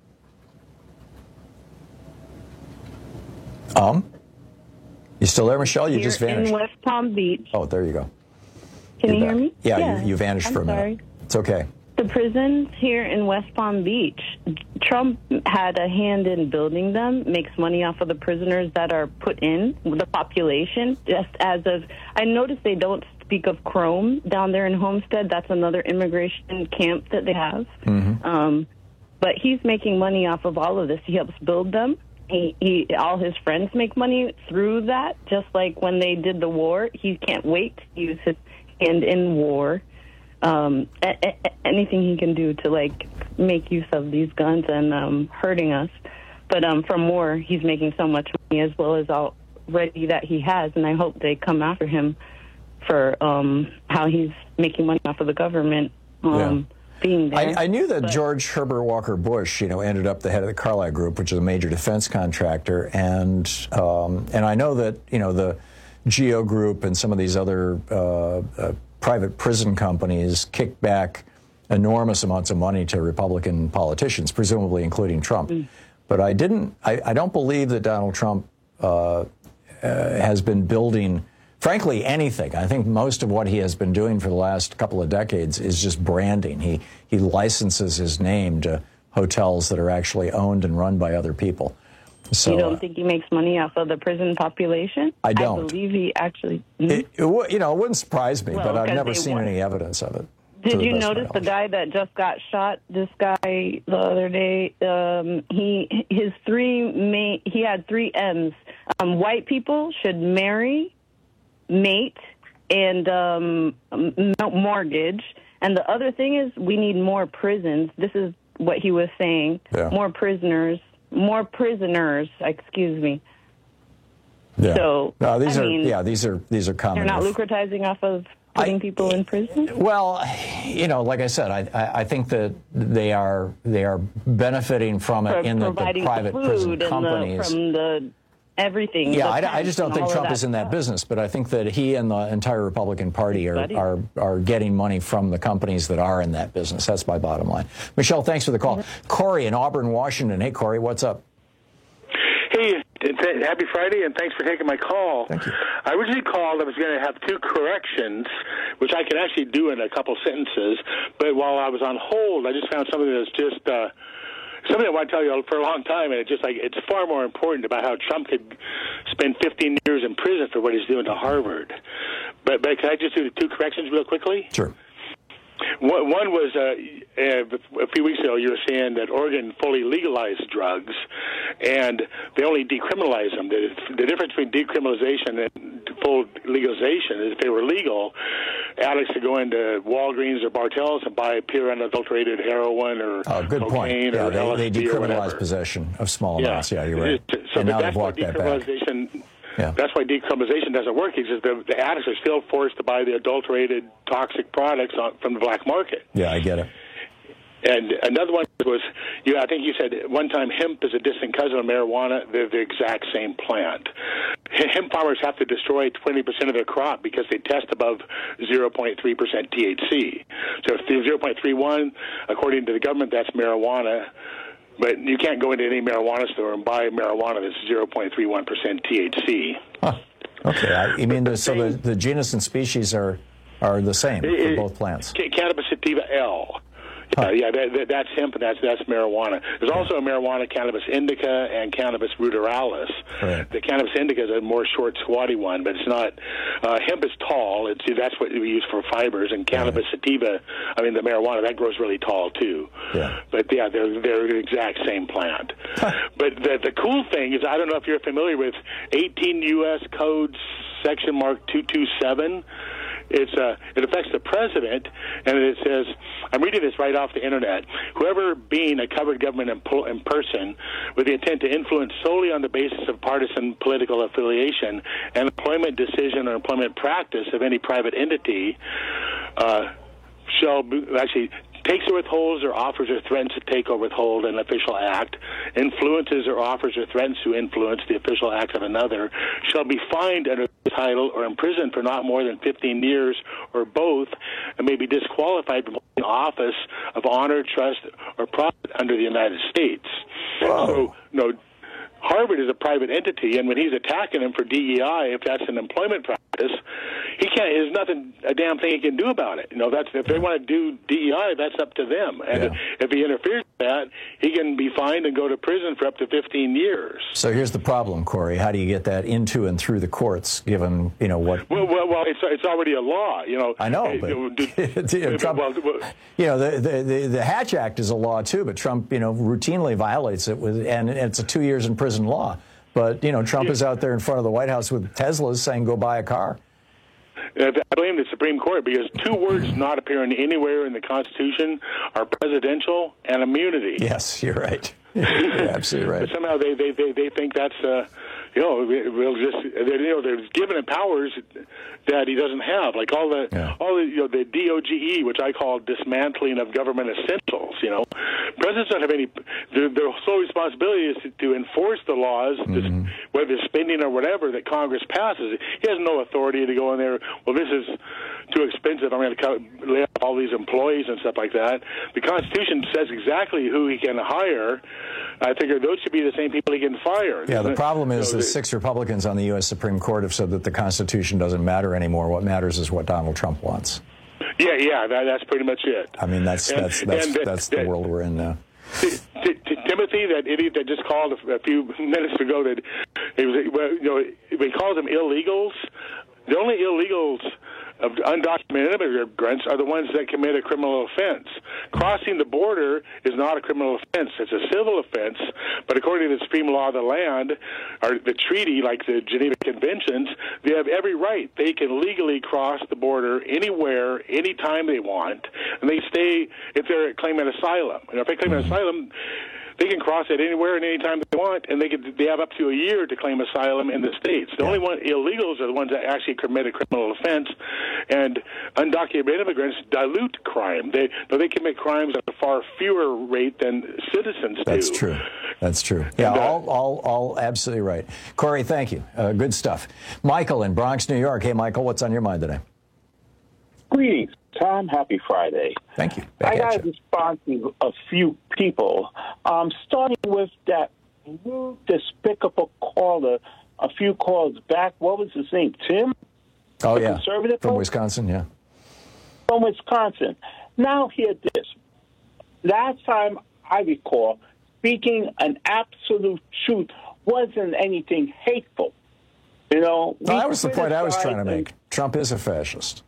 um, you still there, Michelle? You just vanished. In West Palm Beach. Oh, there you go. Can You're you hear back. me? Yeah, yeah. You, you vanished I'm for a minute. sorry. It's okay. The prisons here in West Palm Beach, Trump had a hand in building them, makes money off of the prisoners that are put in, the population, just as of, I noticed they don't speak of Chrome down there in Homestead. That's another immigration camp that they have. Mm-hmm. Um, but he's making money off of all of this. He helps build them. He, he, all his friends make money through that, just like when they did the war. He can't wait to use his hand in war. Um, a- a- anything he can do to, like, make use of these guns and um, hurting us. But um, from war, he's making so much money as well as already that he has, and I hope they come after him for um, how he's making money off of the government um, yeah. being there. I, I knew that but, George Herbert Walker Bush, you know, ended up the head of the Carlyle Group, which is a major defense contractor, and um, and I know that, you know, the Geo Group and some of these other uh, uh, private prison companies kick back enormous amounts of money to Republican politicians, presumably including Trump. Mm. But I didn't, I, I don't believe that Donald Trump uh, uh, has been building, frankly, anything. I think most of what he has been doing for the last couple of decades is just branding. He, he licenses his name to hotels that are actually owned and run by other people. So, you don't think he makes money off of the prison population? I don't. I believe he actually... Mm-hmm. it, it, you know, it wouldn't surprise me, well, but I've never seen won. any evidence of it. Did you notice the guy that just got shot? This guy the other day, um, he his three main, he had three M's. Um, white people should marry, mate, and um, mortgage. And the other thing is we need more prisons. This is what he was saying. Yeah. More prisoners. More prisoners, excuse me. Yeah. So no, these I are mean, yeah, these are these are common. They're not lucratizing off of putting I, people in prison. Well, you know, like I said, I, I I think that they are they are benefiting from it For in the, the private the prison and companies. The, from the everything. Yeah, the I, I just don't think Trump is in that business, but I think that he and the entire Republican Party are, are are getting money from the companies that are in that business. That's my bottom line. Michelle, thanks for the call. Mm-hmm. Corey in Auburn, Washington. Hey, Corey, what's up? Hey, th- happy Friday, and thanks for taking my call. Thank you. I originally called, I was going to have two corrections, which I can actually do in a couple sentences, but while I was on hold, I just found something that's just... Uh, Something I want to tell you for a long time, and it's just like it's far more important about how Trump could spend fifteen years in prison for what he's doing to Harvard. But, but can I just do two corrections real quickly? Sure. One, one was uh, uh, a few weeks ago you were saying that Oregon fully legalized drugs, and they only decriminalized them. The, the difference between decriminalization and full legalization is if they were legal, Alex could go into Walgreens or Bartell's and buy pure unadulterated heroin or oh, good cocaine point. Yeah, or they, they decriminalized decriminalized possession of small amounts. Yeah, yeah, you're right. So and now that's they've walked what that back. decriminalization Yeah. That's why decriminalization doesn't work. It's just the, the addicts are still forced to buy the adulterated, toxic products on, from the black market. Yeah, I get it. And another one was, you, I think you said one time hemp is a distant cousin of marijuana. They're the exact same plant. Hemp farmers have to destroy twenty percent of their crop because they test above zero point three percent T H C. So if it's zero point three one, according to the government, that's marijuana. But you can't go into any marijuana store and buy marijuana that's zero point three one percent T H C. Huh. Okay. I, you mean the, so the, the genus and species are, are the same it, for both plants? Cannabis sativa L. Huh. Uh, yeah, that, that, that's hemp, and that's that's marijuana. There's also a marijuana cannabis indica and cannabis ruderalis. Right. The cannabis indica is a more short, squatty one, but it's not. Uh, hemp is tall. It's that's what we use for fibers, and cannabis right. sativa. I mean, the marijuana that grows really tall too. Yeah. But yeah, they're they're the exact same plant. Huh. But the the cool thing is, I don't know if you're familiar with eighteen U S Code Section Mark two two seven. It's uh, it affects the president, and it says, I'm reading this right off the internet, whoever being a covered government in, in person with the intent to influence solely on the basis of partisan political affiliation and employment decision or employment practice of any private entity uh, shall be, actually takes or withholds or offers or threatens to take or withhold an official act, influences or offers or threatens to influence the official act of another, shall be fined under the title or imprisoned for not more than fifteen years or both, and may be disqualified from holding office of honor, trust, or profit under the United States. Wow. So, no. Harvard is a private entity, and when he's attacking him for D E I, if that's an employment practice, he can't. There's nothing, a damn thing he can do about it. You know, that's if they want to do D E I, that's up to them. And Yeah. if he interferes with that, he can be fined and go to prison for up to fifteen years. So here's the problem, Corey. How do you get that into and through the courts, given, you know, what... Well, well, well it's it's already a law. You know. I know, but Trump, you know, the, the, the, the Hatch Act is a law, too, but Trump, you know, routinely violates it, with, and it's a two years in prison law. But, you know, Trump yeah. is out there in front of the White House with Teslas saying, go buy a car. I blame the Supreme Court because two words not appearing anywhere in the Constitution are presidential and immunity. Yes, you're right. You're absolutely right. But somehow they, they, they, they think that's, uh, you know, we'll just, you know, they're giving him powers that he doesn't have, like all the, yeah. all the, you know, the D O G E, which I call dismantling of government essentials. You know, presidents don't have any. Their, their sole responsibility is to, to enforce the laws, mm-hmm. whether it's spending or whatever that Congress passes. He has no authority to go in there. Well, this is too expensive. I'm going to lay off all these employees and stuff like that. The Constitution says exactly who he can hire. I figure those should be the same people he can fire. Yeah, the problem is so the six Republicans on the U S Supreme Court have said that the Constitution doesn't matter anymore. What matters is what Donald Trump wants. Yeah, yeah, that, that's pretty much it. I mean, that's and, that's that's and, that's the that, world we're in now. T- t- t- Timothy, that idiot that just called a, a few minutes ago, that he was, well, you know, he calls them illegals. The only illegals of undocumented immigrants are the ones that commit a criminal offense. Crossing the border is not a criminal offense. It's a civil offense, but according to the supreme law of the land, or the treaty, like the Geneva Conventions, they have every right. They can legally cross the border anywhere, anytime they want, and they stay if they're claiming asylum. And if they claim an asylum, they can cross it anywhere and anytime they want, and they can, they have up to a year to claim asylum in the States. The yeah. only one illegals are the ones that actually commit a criminal offense, and undocumented immigrants dilute crime. They no, they commit crimes at a far fewer rate than citizens do. That's true. That's true. Yeah, and, uh, all, all, all absolutely right. Corey, thank you. Uh, good stuff. Michael in Bronx, New York. Hey, Michael, what's on your mind today? Greetings, Tom. Happy Friday. Thank you. Back I got to respond to a few people, um, starting with that rude, despicable caller a few calls back. What was his name? Tim? Oh, the yeah. Conservative From folks? Wisconsin, yeah. From Wisconsin. Now hear this. Last time I recall, speaking an absolute truth wasn't anything hateful. You know, no, that was the point I was trying to make. Trump is a fascist.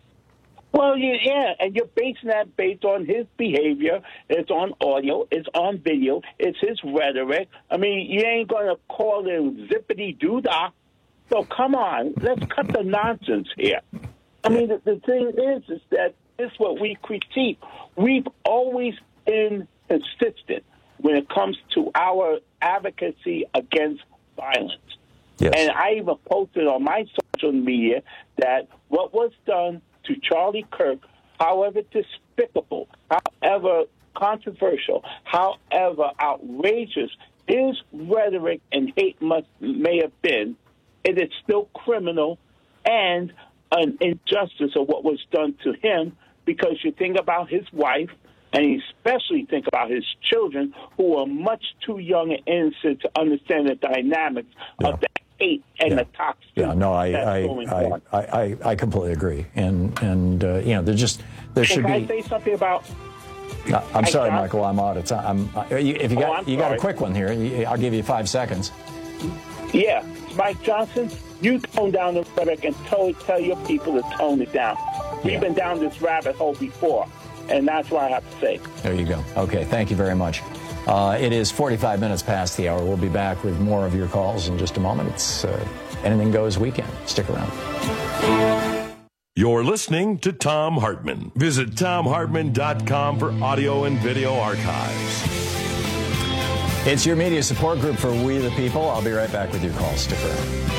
Well, you, yeah, and you're basing that based on his behavior. It's on audio. It's on video. It's his rhetoric. I mean, you ain't going to call him zippity-doo-dah. So come on, let's cut the nonsense here. I mean, the, the thing is, is that this is what we critique. We've always been consistent when it comes to our advocacy against violence. Yes. And I even posted on my social media that what was done to Charlie Kirk, however despicable, however controversial, however outrageous his rhetoric and hate must, may have been, it is still criminal and an injustice of what was done to him, because you think about his wife, and you especially think about his children, who are much too young and innocent to understand the dynamics yeah. of the hate and yeah. the toxicity. Yeah, no, I that's I, going I, on. I, I, I completely agree. And, and uh, you know, there's just, there Can should I be... say something about... No, I'm Hey, sorry, John? Michael, I'm out of time. I'm, uh, you, if you Oh, got, I'm you got a sorry. quick one here, you- I'll give you five seconds. Yeah, Mike Johnson, you tone down the rhetoric and tell, tell your people to tone it down. We've Yeah. been down this rabbit hole before, and that's what I have to say. There you go. Okay, thank you very much. Uh, it is forty-five minutes past the hour. We'll be back with more of your calls in just a moment. It's uh, Anything Goes Weekend. Stick around. You're listening to Thom Hartmann. Visit Thom Hartmann dot com for audio and video archives. It's your media support group for We the People. I'll be right back with your calls. Stick around.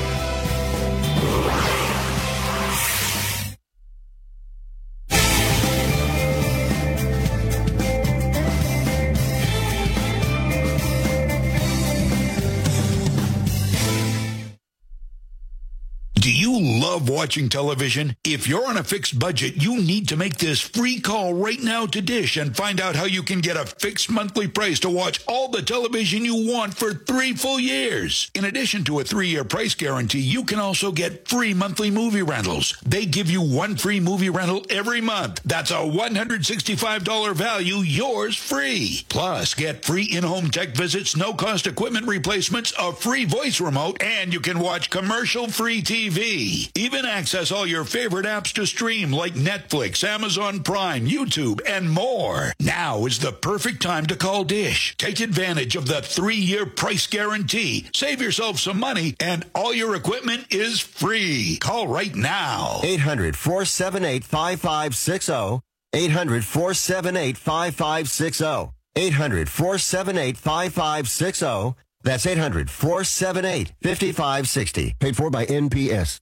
Do you love watching television? If you're on a fixed budget, you need to make this free call right now to Dish and find out how you can get a fixed monthly price to watch all the television you want for three full years. In addition to a three-year price guarantee, you can also get free monthly movie rentals. They give you one free movie rental every month. That's a one hundred sixty-five dollars value, yours free. Plus, get free in-home tech visits, no-cost equipment replacements, a free voice remote, and you can watch commercial-free T V. Even access all your favorite apps to stream like Netflix, Amazon Prime, YouTube, and more. Now is the perfect time to call Dish. Take advantage of the three-year price guarantee. Save yourself some money, and all your equipment is free. Call right now. eight hundred, four seven eight, five five six zero. eight hundred, four seven eight, five five six zero. eight hundred, four seven eight, five five six zero. That's eight hundred, four seven eight, five five six zero. Paid for by N P S.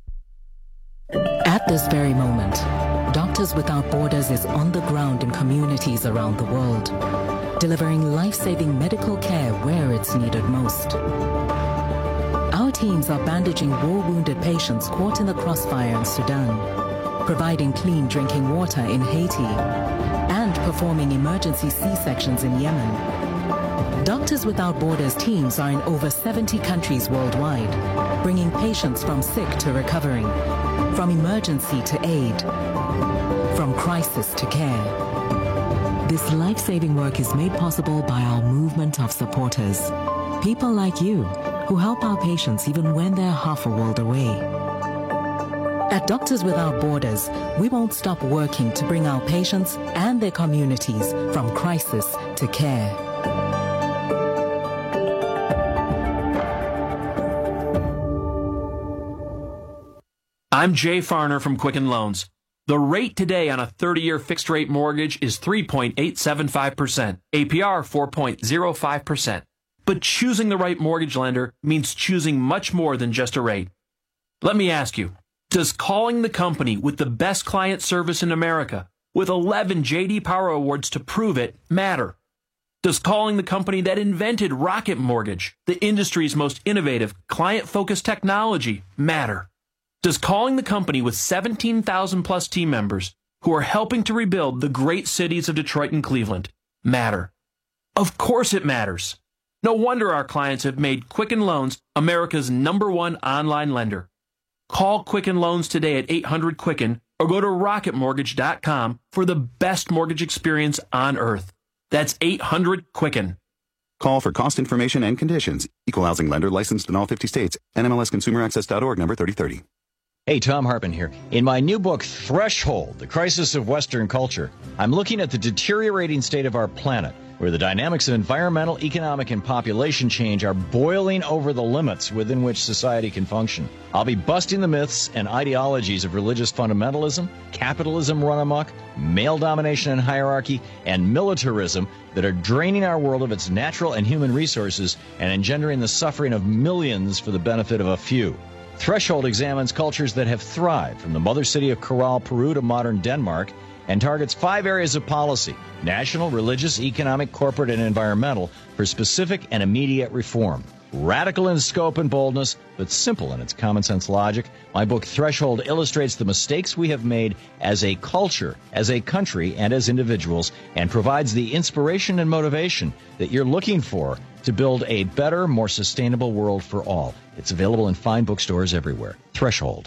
At this very moment, Doctors Without Borders is on the ground in communities around the world, delivering life-saving medical care where it's needed most. Our teams are bandaging war-wounded patients caught in the crossfire in Sudan, providing clean drinking water in Haiti, and performing emergency C-sections in Yemen. Doctors Without Borders teams are in over seventy countries worldwide, bringing patients from sick to recovering, from emergency to aid, from crisis to care. This life-saving work is made possible by our movement of supporters, people like you who help our patients even when they're half a world away. At Doctors Without Borders, we won't stop working to bring our patients and their communities from crisis to care. I'm Jay Farner from Quicken Loans. The rate today on a thirty-year fixed-rate mortgage is three point eight seven five percent, A P R four point zero five percent. But choosing the right mortgage lender means choosing much more than just a rate. Let me ask you, does calling the company with the best client service in America, with eleven J D Power Awards to prove it, matter? Does calling the company that invented Rocket Mortgage, the industry's most innovative, client-focused technology, matter? Does calling the company with seventeen thousand plus team members who are helping to rebuild the great cities of Detroit and Cleveland matter? Of course it matters. No wonder our clients have made Quicken Loans America's number one online lender. Call Quicken Loans today at eight hundred Quicken or go to rocket mortgage dot com for the best mortgage experience on earth. That's eight hundred Quicken. Call for cost information and conditions. Equal housing lender licensed in all fifty states. N M L S consumer access dot org number thirty thirty. Hey, Tom Hartman here. In my new book, Threshold, The Crisis of Western Culture, I'm looking at the deteriorating state of our planet, where the dynamics of environmental, economic, and population change are boiling over the limits within which society can function. I'll be busting the myths and ideologies of religious fundamentalism, capitalism run amok, male domination and hierarchy, and militarism that are draining our world of its natural and human resources and engendering the suffering of millions for the benefit of a few. Threshold examines cultures that have thrived, from the mother city of Corral, Peru to modern Denmark, and targets five areas of policy: national, religious, economic, corporate, and environmental, for specific and immediate reform. Radical in scope and boldness, but simple in its common sense logic, my book Threshold illustrates the mistakes we have made as a culture, as a country, and as individuals, and provides the inspiration and motivation that you're looking for to build a better, more sustainable world for all. It's available in fine bookstores everywhere. Threshold.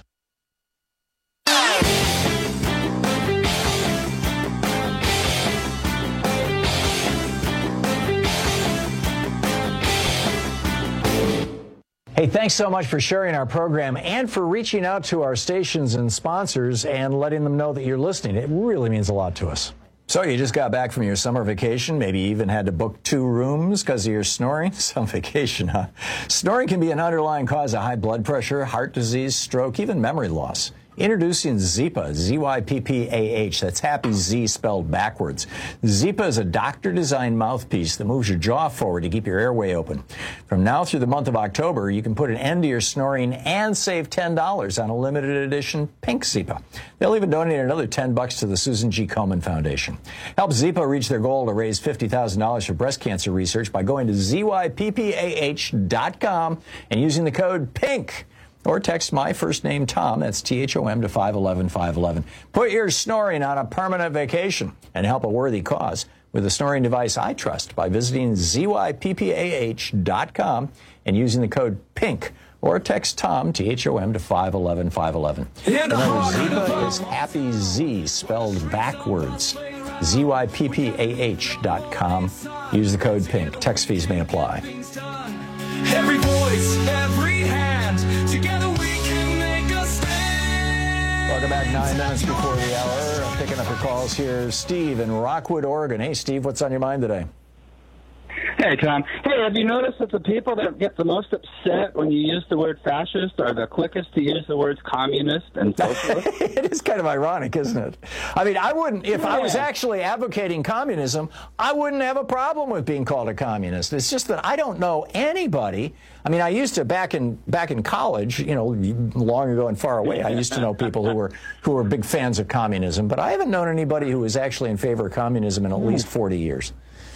Hey, thanks so much for sharing our program and for reaching out to our stations and sponsors and letting them know that you're listening. It really means a lot to us. So you just got back from your summer vacation, maybe even had to book two rooms because of your snoring? Some vacation, huh? Snoring can be an underlying cause of high blood pressure, heart disease, stroke, even memory loss. Introducing Zyppah, Z Y P P A H. That's Happy Z spelled backwards. Zyppah is a doctor-designed mouthpiece that moves your jaw forward to keep your airway open. From now through the month of October, you can put an end to your snoring and save ten dollars on a limited edition pink Zyppah. They'll even donate another ten bucks to the Susan G. Komen Foundation. Help Zyppah reach their goal to raise fifty thousand dollars for breast cancer research by going to Z Y P P A H dot com and using the code PINK. Or text my first name, Tom, that's T H O M, to five one one, five one one. Put your snoring on a permanent vacation and help a worthy cause with a snoring device I trust by visiting Z Y P P A H dot com and using the code PINK. Or text Tom, T H O M, to five one one, five one one. Remember, Zyppah is Happy Z spelled backwards. Z Y P P A H dot com. Use the code PINK. Text fees may apply. Every voice, every hand, together we can make a stand. Welcome back, nine minutes before the hour. I'm picking up your calls here. Steve in Rockwood, Oregon. Hey, Steve, what's on your mind today? Hey, Tom. Hey, have you noticed that the people that get the most upset when you use the word fascist are the quickest to use the words communist and socialist? It is kind of ironic, isn't it? I mean, I wouldn't, if yeah. I was actually advocating communism, I wouldn't have a problem with being called a communist. It's just that I don't know anybody. I mean, I used to, back in back in college, you know, long ago and far away, I used to know people who were who were big fans of communism, but I haven't known anybody who was actually in favor of communism in at least forty years.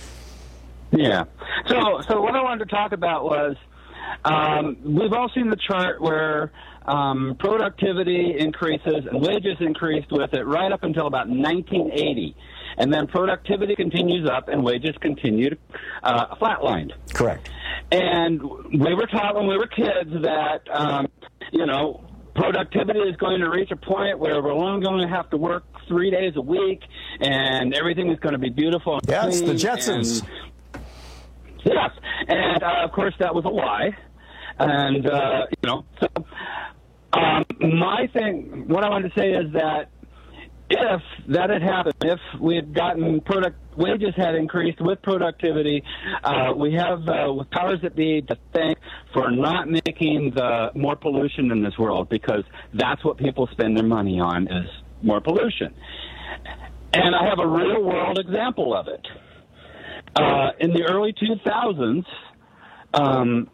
Yeah. So, so what I wanted to talk about was um, we've all seen the chart where um, productivity increases and wages increased with it right up until about nineteen eighty. And then productivity continues up and wages continue to uh, flatlined. Correct. And we were taught when we were kids that, um, you know, productivity is going to reach a point where we're only going to have to work three days a week and everything is going to be beautiful. And yeah, it's the clean Jetsons. And, yes, and uh, of course that was a lie, and uh, you know. So um, my thing, what I wanted to say is that if that had happened, if we had gotten product wages had increased with productivity, uh, we have uh, with powers that be to thank for not making the more pollution in this world, because that's what people spend their money on, is more pollution. And I have a real world example of it. Uh, in the early two thousands, um,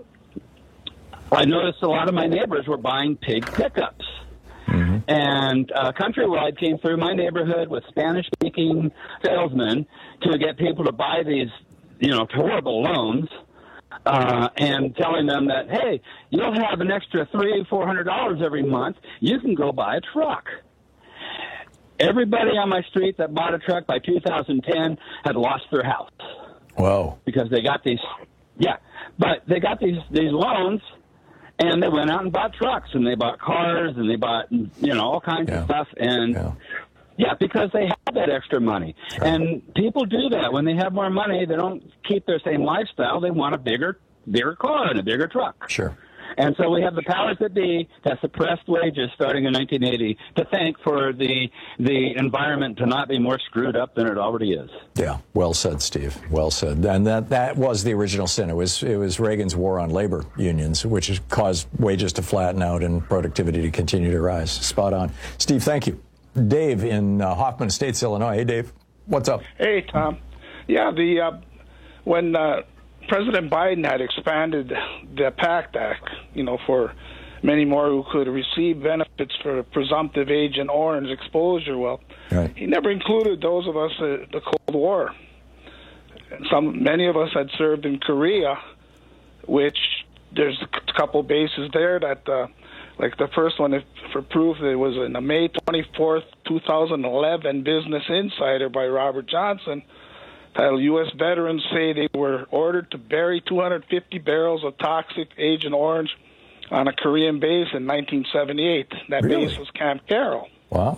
I noticed a lot of my neighbors were buying pig pickups. Mm-hmm. And uh, Countrywide came through my neighborhood with Spanish-speaking salesmen to get people to buy these, you know, horrible loans, uh, and telling them that, hey, you'll have an extra three, four hundred dollars every month. You can go buy a truck. Everybody on my street that bought a truck by two thousand ten had lost their house. Whoa. Because they got these, yeah, but they got these, these loans, and they went out and bought trucks, and they bought cars, and they bought, you know, all kinds yeah. of stuff. And, yeah. yeah, because they have that extra money. Right. And people do that. When they have more money, they don't keep their same lifestyle. They want a bigger, bigger car and a bigger truck. Sure. And so we have the powers that be that suppressed wages starting in nineteen eighty to thank for the the environment to not be more screwed up than it already is. Yeah, well said, Steve. Well said. And that that was the original sin. It was it was Reagan's war on labor unions, which has caused wages to flatten out and productivity to continue to rise. Spot on. Steve, thank you. Dave in uh, Hoffman Estates, Illinois. Hey, Dave. What's up? Hey, Tom. Yeah, the uh, when uh, President Biden had expanded the PACT Act, you know, for many more who could receive benefits for presumptive Agent Orange exposure, well, right. He never included those of us at the Cold War. Some, many of us had served in Korea, which there's a couple bases there that, uh, like the first one, if, for proof, it was in the May twenty-fourth, two thousand eleven Business Insider by Robert Johnson, titled U S Veterans Say They Were Ordered to Bury two hundred fifty Barrels of Toxic Agent Orange on a Korean base in nineteen seventy-eight. That really? Base was Camp Carroll. Wow.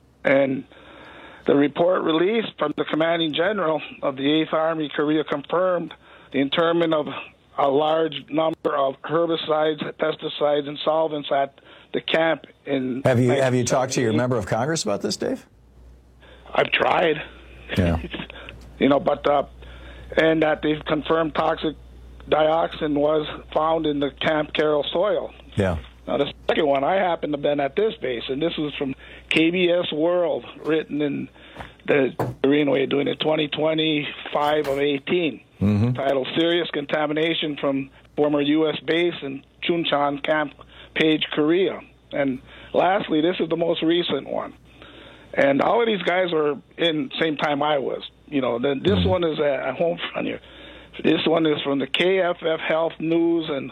And the report released from the commanding general of the eighth Army Korea confirmed the internment of a large number of herbicides, pesticides, and solvents at the camp. In have you have you talked to your member of Congress about this, Dave? I've tried. Yeah. You know, but uh, and that they've confirmed toxic dioxin was found in the Camp Carroll soil. Yeah. Now the second one, I happened to have been at this base, and this was from K B S World, written in the Korean way, doing it twenty twenty-five of eighteen. Mm-hmm. Titled Serious Contamination from Former U S Base in Chuncheon Camp, Page, Korea. And lastly, this is the most recent one. And all of these guys were in same time I was. You know, the, this mm-hmm. one is at home from you. This one is from the K F F Health News and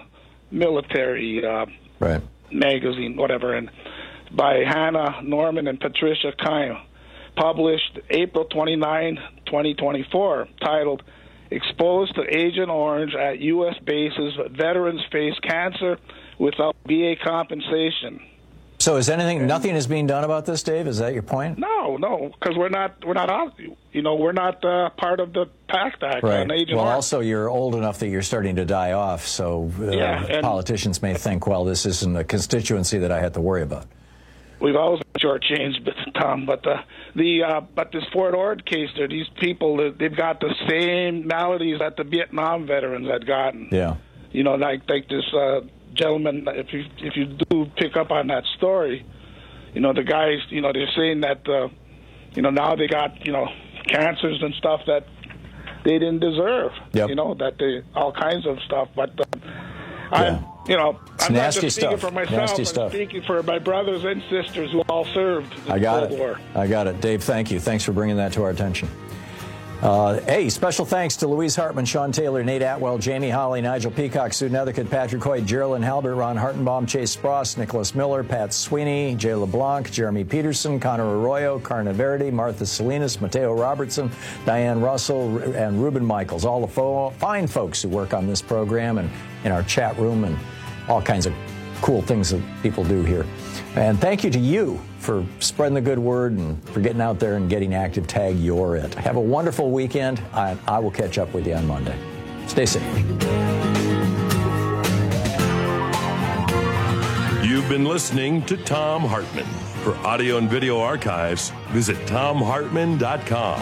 Military uh, right. magazine, whatever, and by Hannah Norman and Patricia Kime, published April twenty-ninth, twenty twenty-four, titled Exposed to Agent Orange at U S Bases, Veterans Face Cancer Without V A Compensation. So is anything, and, nothing is being done about this, Dave? Is that your point? No, no, because we're not, we're not out, you know, we're not uh, part of the PACT Act. Right. On Agent well, Orange. Also, you're old enough that you're starting to die off, so uh, yeah, politicians may think, well, this isn't a constituency that I have to worry about. We've always been shortchanged, but Tom. But uh, the uh, but this Fort Ord case, there, these people, they've got the same maladies that the Vietnam veterans had gotten. Yeah. You know, like like this uh, gentleman. If you if you do pick up on that story, you know the guys. You know they're saying that uh, you know now they got you know cancers and stuff that they didn't deserve. Yep. You know that they all kinds of stuff. But uh, yeah. I'm. You know, it's I'm nasty not just speaking stuff. for myself. Nasty I'm stuff. speaking for my brothers and sisters who all served in I got the Cold it. War. I got it. Dave, thank you. Thanks for bringing that to our attention. Uh, hey, special thanks to Louise Hartman, Sean Taylor, Nate Atwell, Jamie Holly, Nigel Peacock, Sue Nethercutt, Patrick Hoyt, Geraldine Halbert, Ron Hartenbaum, Chase Spross, Nicholas Miller, Pat Sweeney, Jay LeBlanc, Jeremy Peterson, Connor Arroyo, Carna Verdi, Martha Salinas, Mateo Robertson, Diane Russell, and Ruben Michaels, all the fo- fine folks who work on this program and in our chat room and all kinds of cool things that people do here. And thank you to you for spreading the good word and for getting out there and getting active. Tag You're It. Have a wonderful weekend. I, I will catch up with you on Monday. Stay safe. You've been listening to Thom Hartmann. For audio and video archives, visit thom hartmann dot com.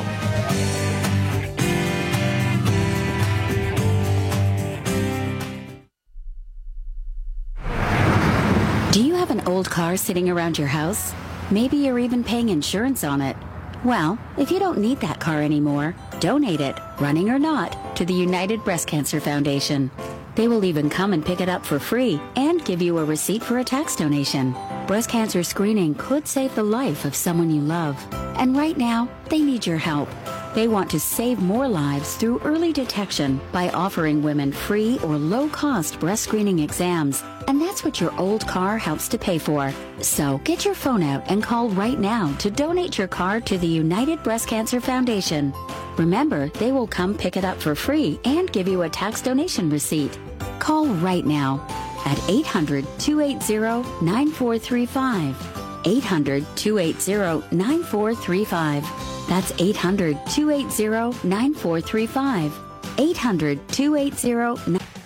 Do you have an old car sitting around your house? Maybe you're even paying insurance on it. Well, if you don't need that car anymore, donate it, running or not, to the United Breast Cancer Foundation. They will even come and pick it up for free and give you a receipt for a tax donation. Breast cancer screening could save the life of someone you love. And right now, they need your help. They want to save more lives through early detection by offering women free or low-cost breast screening exams. And that's what your old car helps to pay for. So get your phone out and call right now to donate your car to the United Breast Cancer Foundation. Remember, they will come pick it up for free and give you a tax donation receipt. Call right now at eight hundred, two eight zero, nine four three five. eight hundred, two eight zero, nine four three five. That's eight hundred, two eight zero, nine four three five. eight hundred, two eight zero, nine four three five.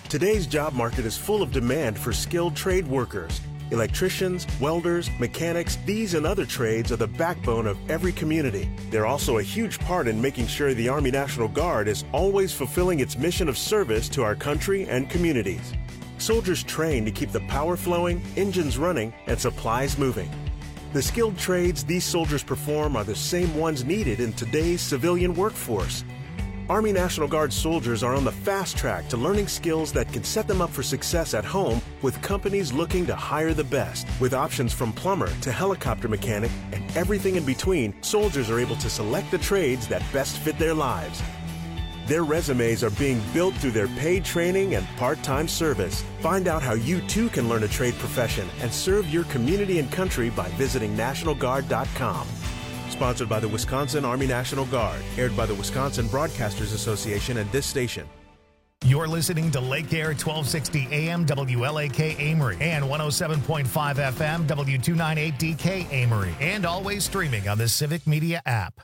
Today's job market is full of demand for skilled trade workers. Electricians, welders, mechanics, these and other trades are the backbone of every community. They're also a huge part in making sure the Army National Guard is always fulfilling its mission of service to our country and communities. Soldiers train to keep the power flowing, engines running, and supplies moving. The skilled trades these soldiers perform are the same ones needed in today's civilian workforce. Army National Guard soldiers are on the fast track to learning skills that can set them up for success at home with companies looking to hire the best. With options from plumber to helicopter mechanic and everything in between, soldiers are able to select the trades that best fit their lives. Their resumes are being built through their paid training and part-time service. Find out how you too can learn a trade profession and serve your community and country by visiting National Guard dot com. Sponsored by the Wisconsin Army National Guard. Aired by the Wisconsin Broadcasters Association and this station. You're listening to Lake Air twelve sixty A M W L A K Amory and one oh seven point five F M W two ninety-eight D K Amory. And always streaming on the Civic Media app.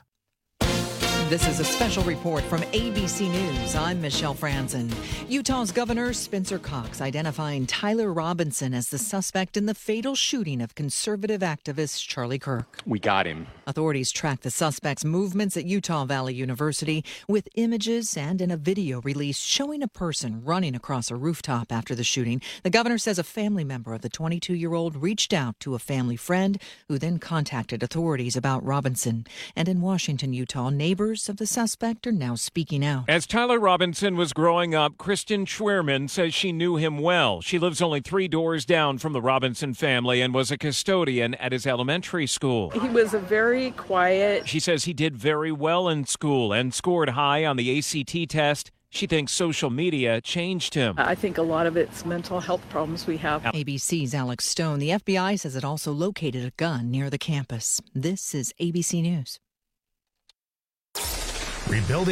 This is a special report from A B C News. I'm Michelle Franzen. Utah's Governor Spencer Cox identifying Tyler Robinson as the suspect in the fatal shooting of conservative activist Charlie Kirk. We got him. Authorities tracked the suspect's movements at Utah Valley University with images and in a video released showing a person running across a rooftop after the shooting. The governor says a family member of the twenty-two-year-old reached out to a family friend who then contacted authorities about Robinson. And in Washington, Utah, neighbors of the suspect are now speaking out. As Tyler Robinson was growing up, Kristen Schwerman says she knew him well. She lives only three doors down from the Robinson family and was a custodian at his elementary school. He was a very quiet. She says he did very well in school and scored high on the A C T test. She thinks social media changed him. I think a lot of it's mental health problems we have. A B C's Alex Stone. The F B I says it also located a gun near the campus. This is A B C News. Rebuilding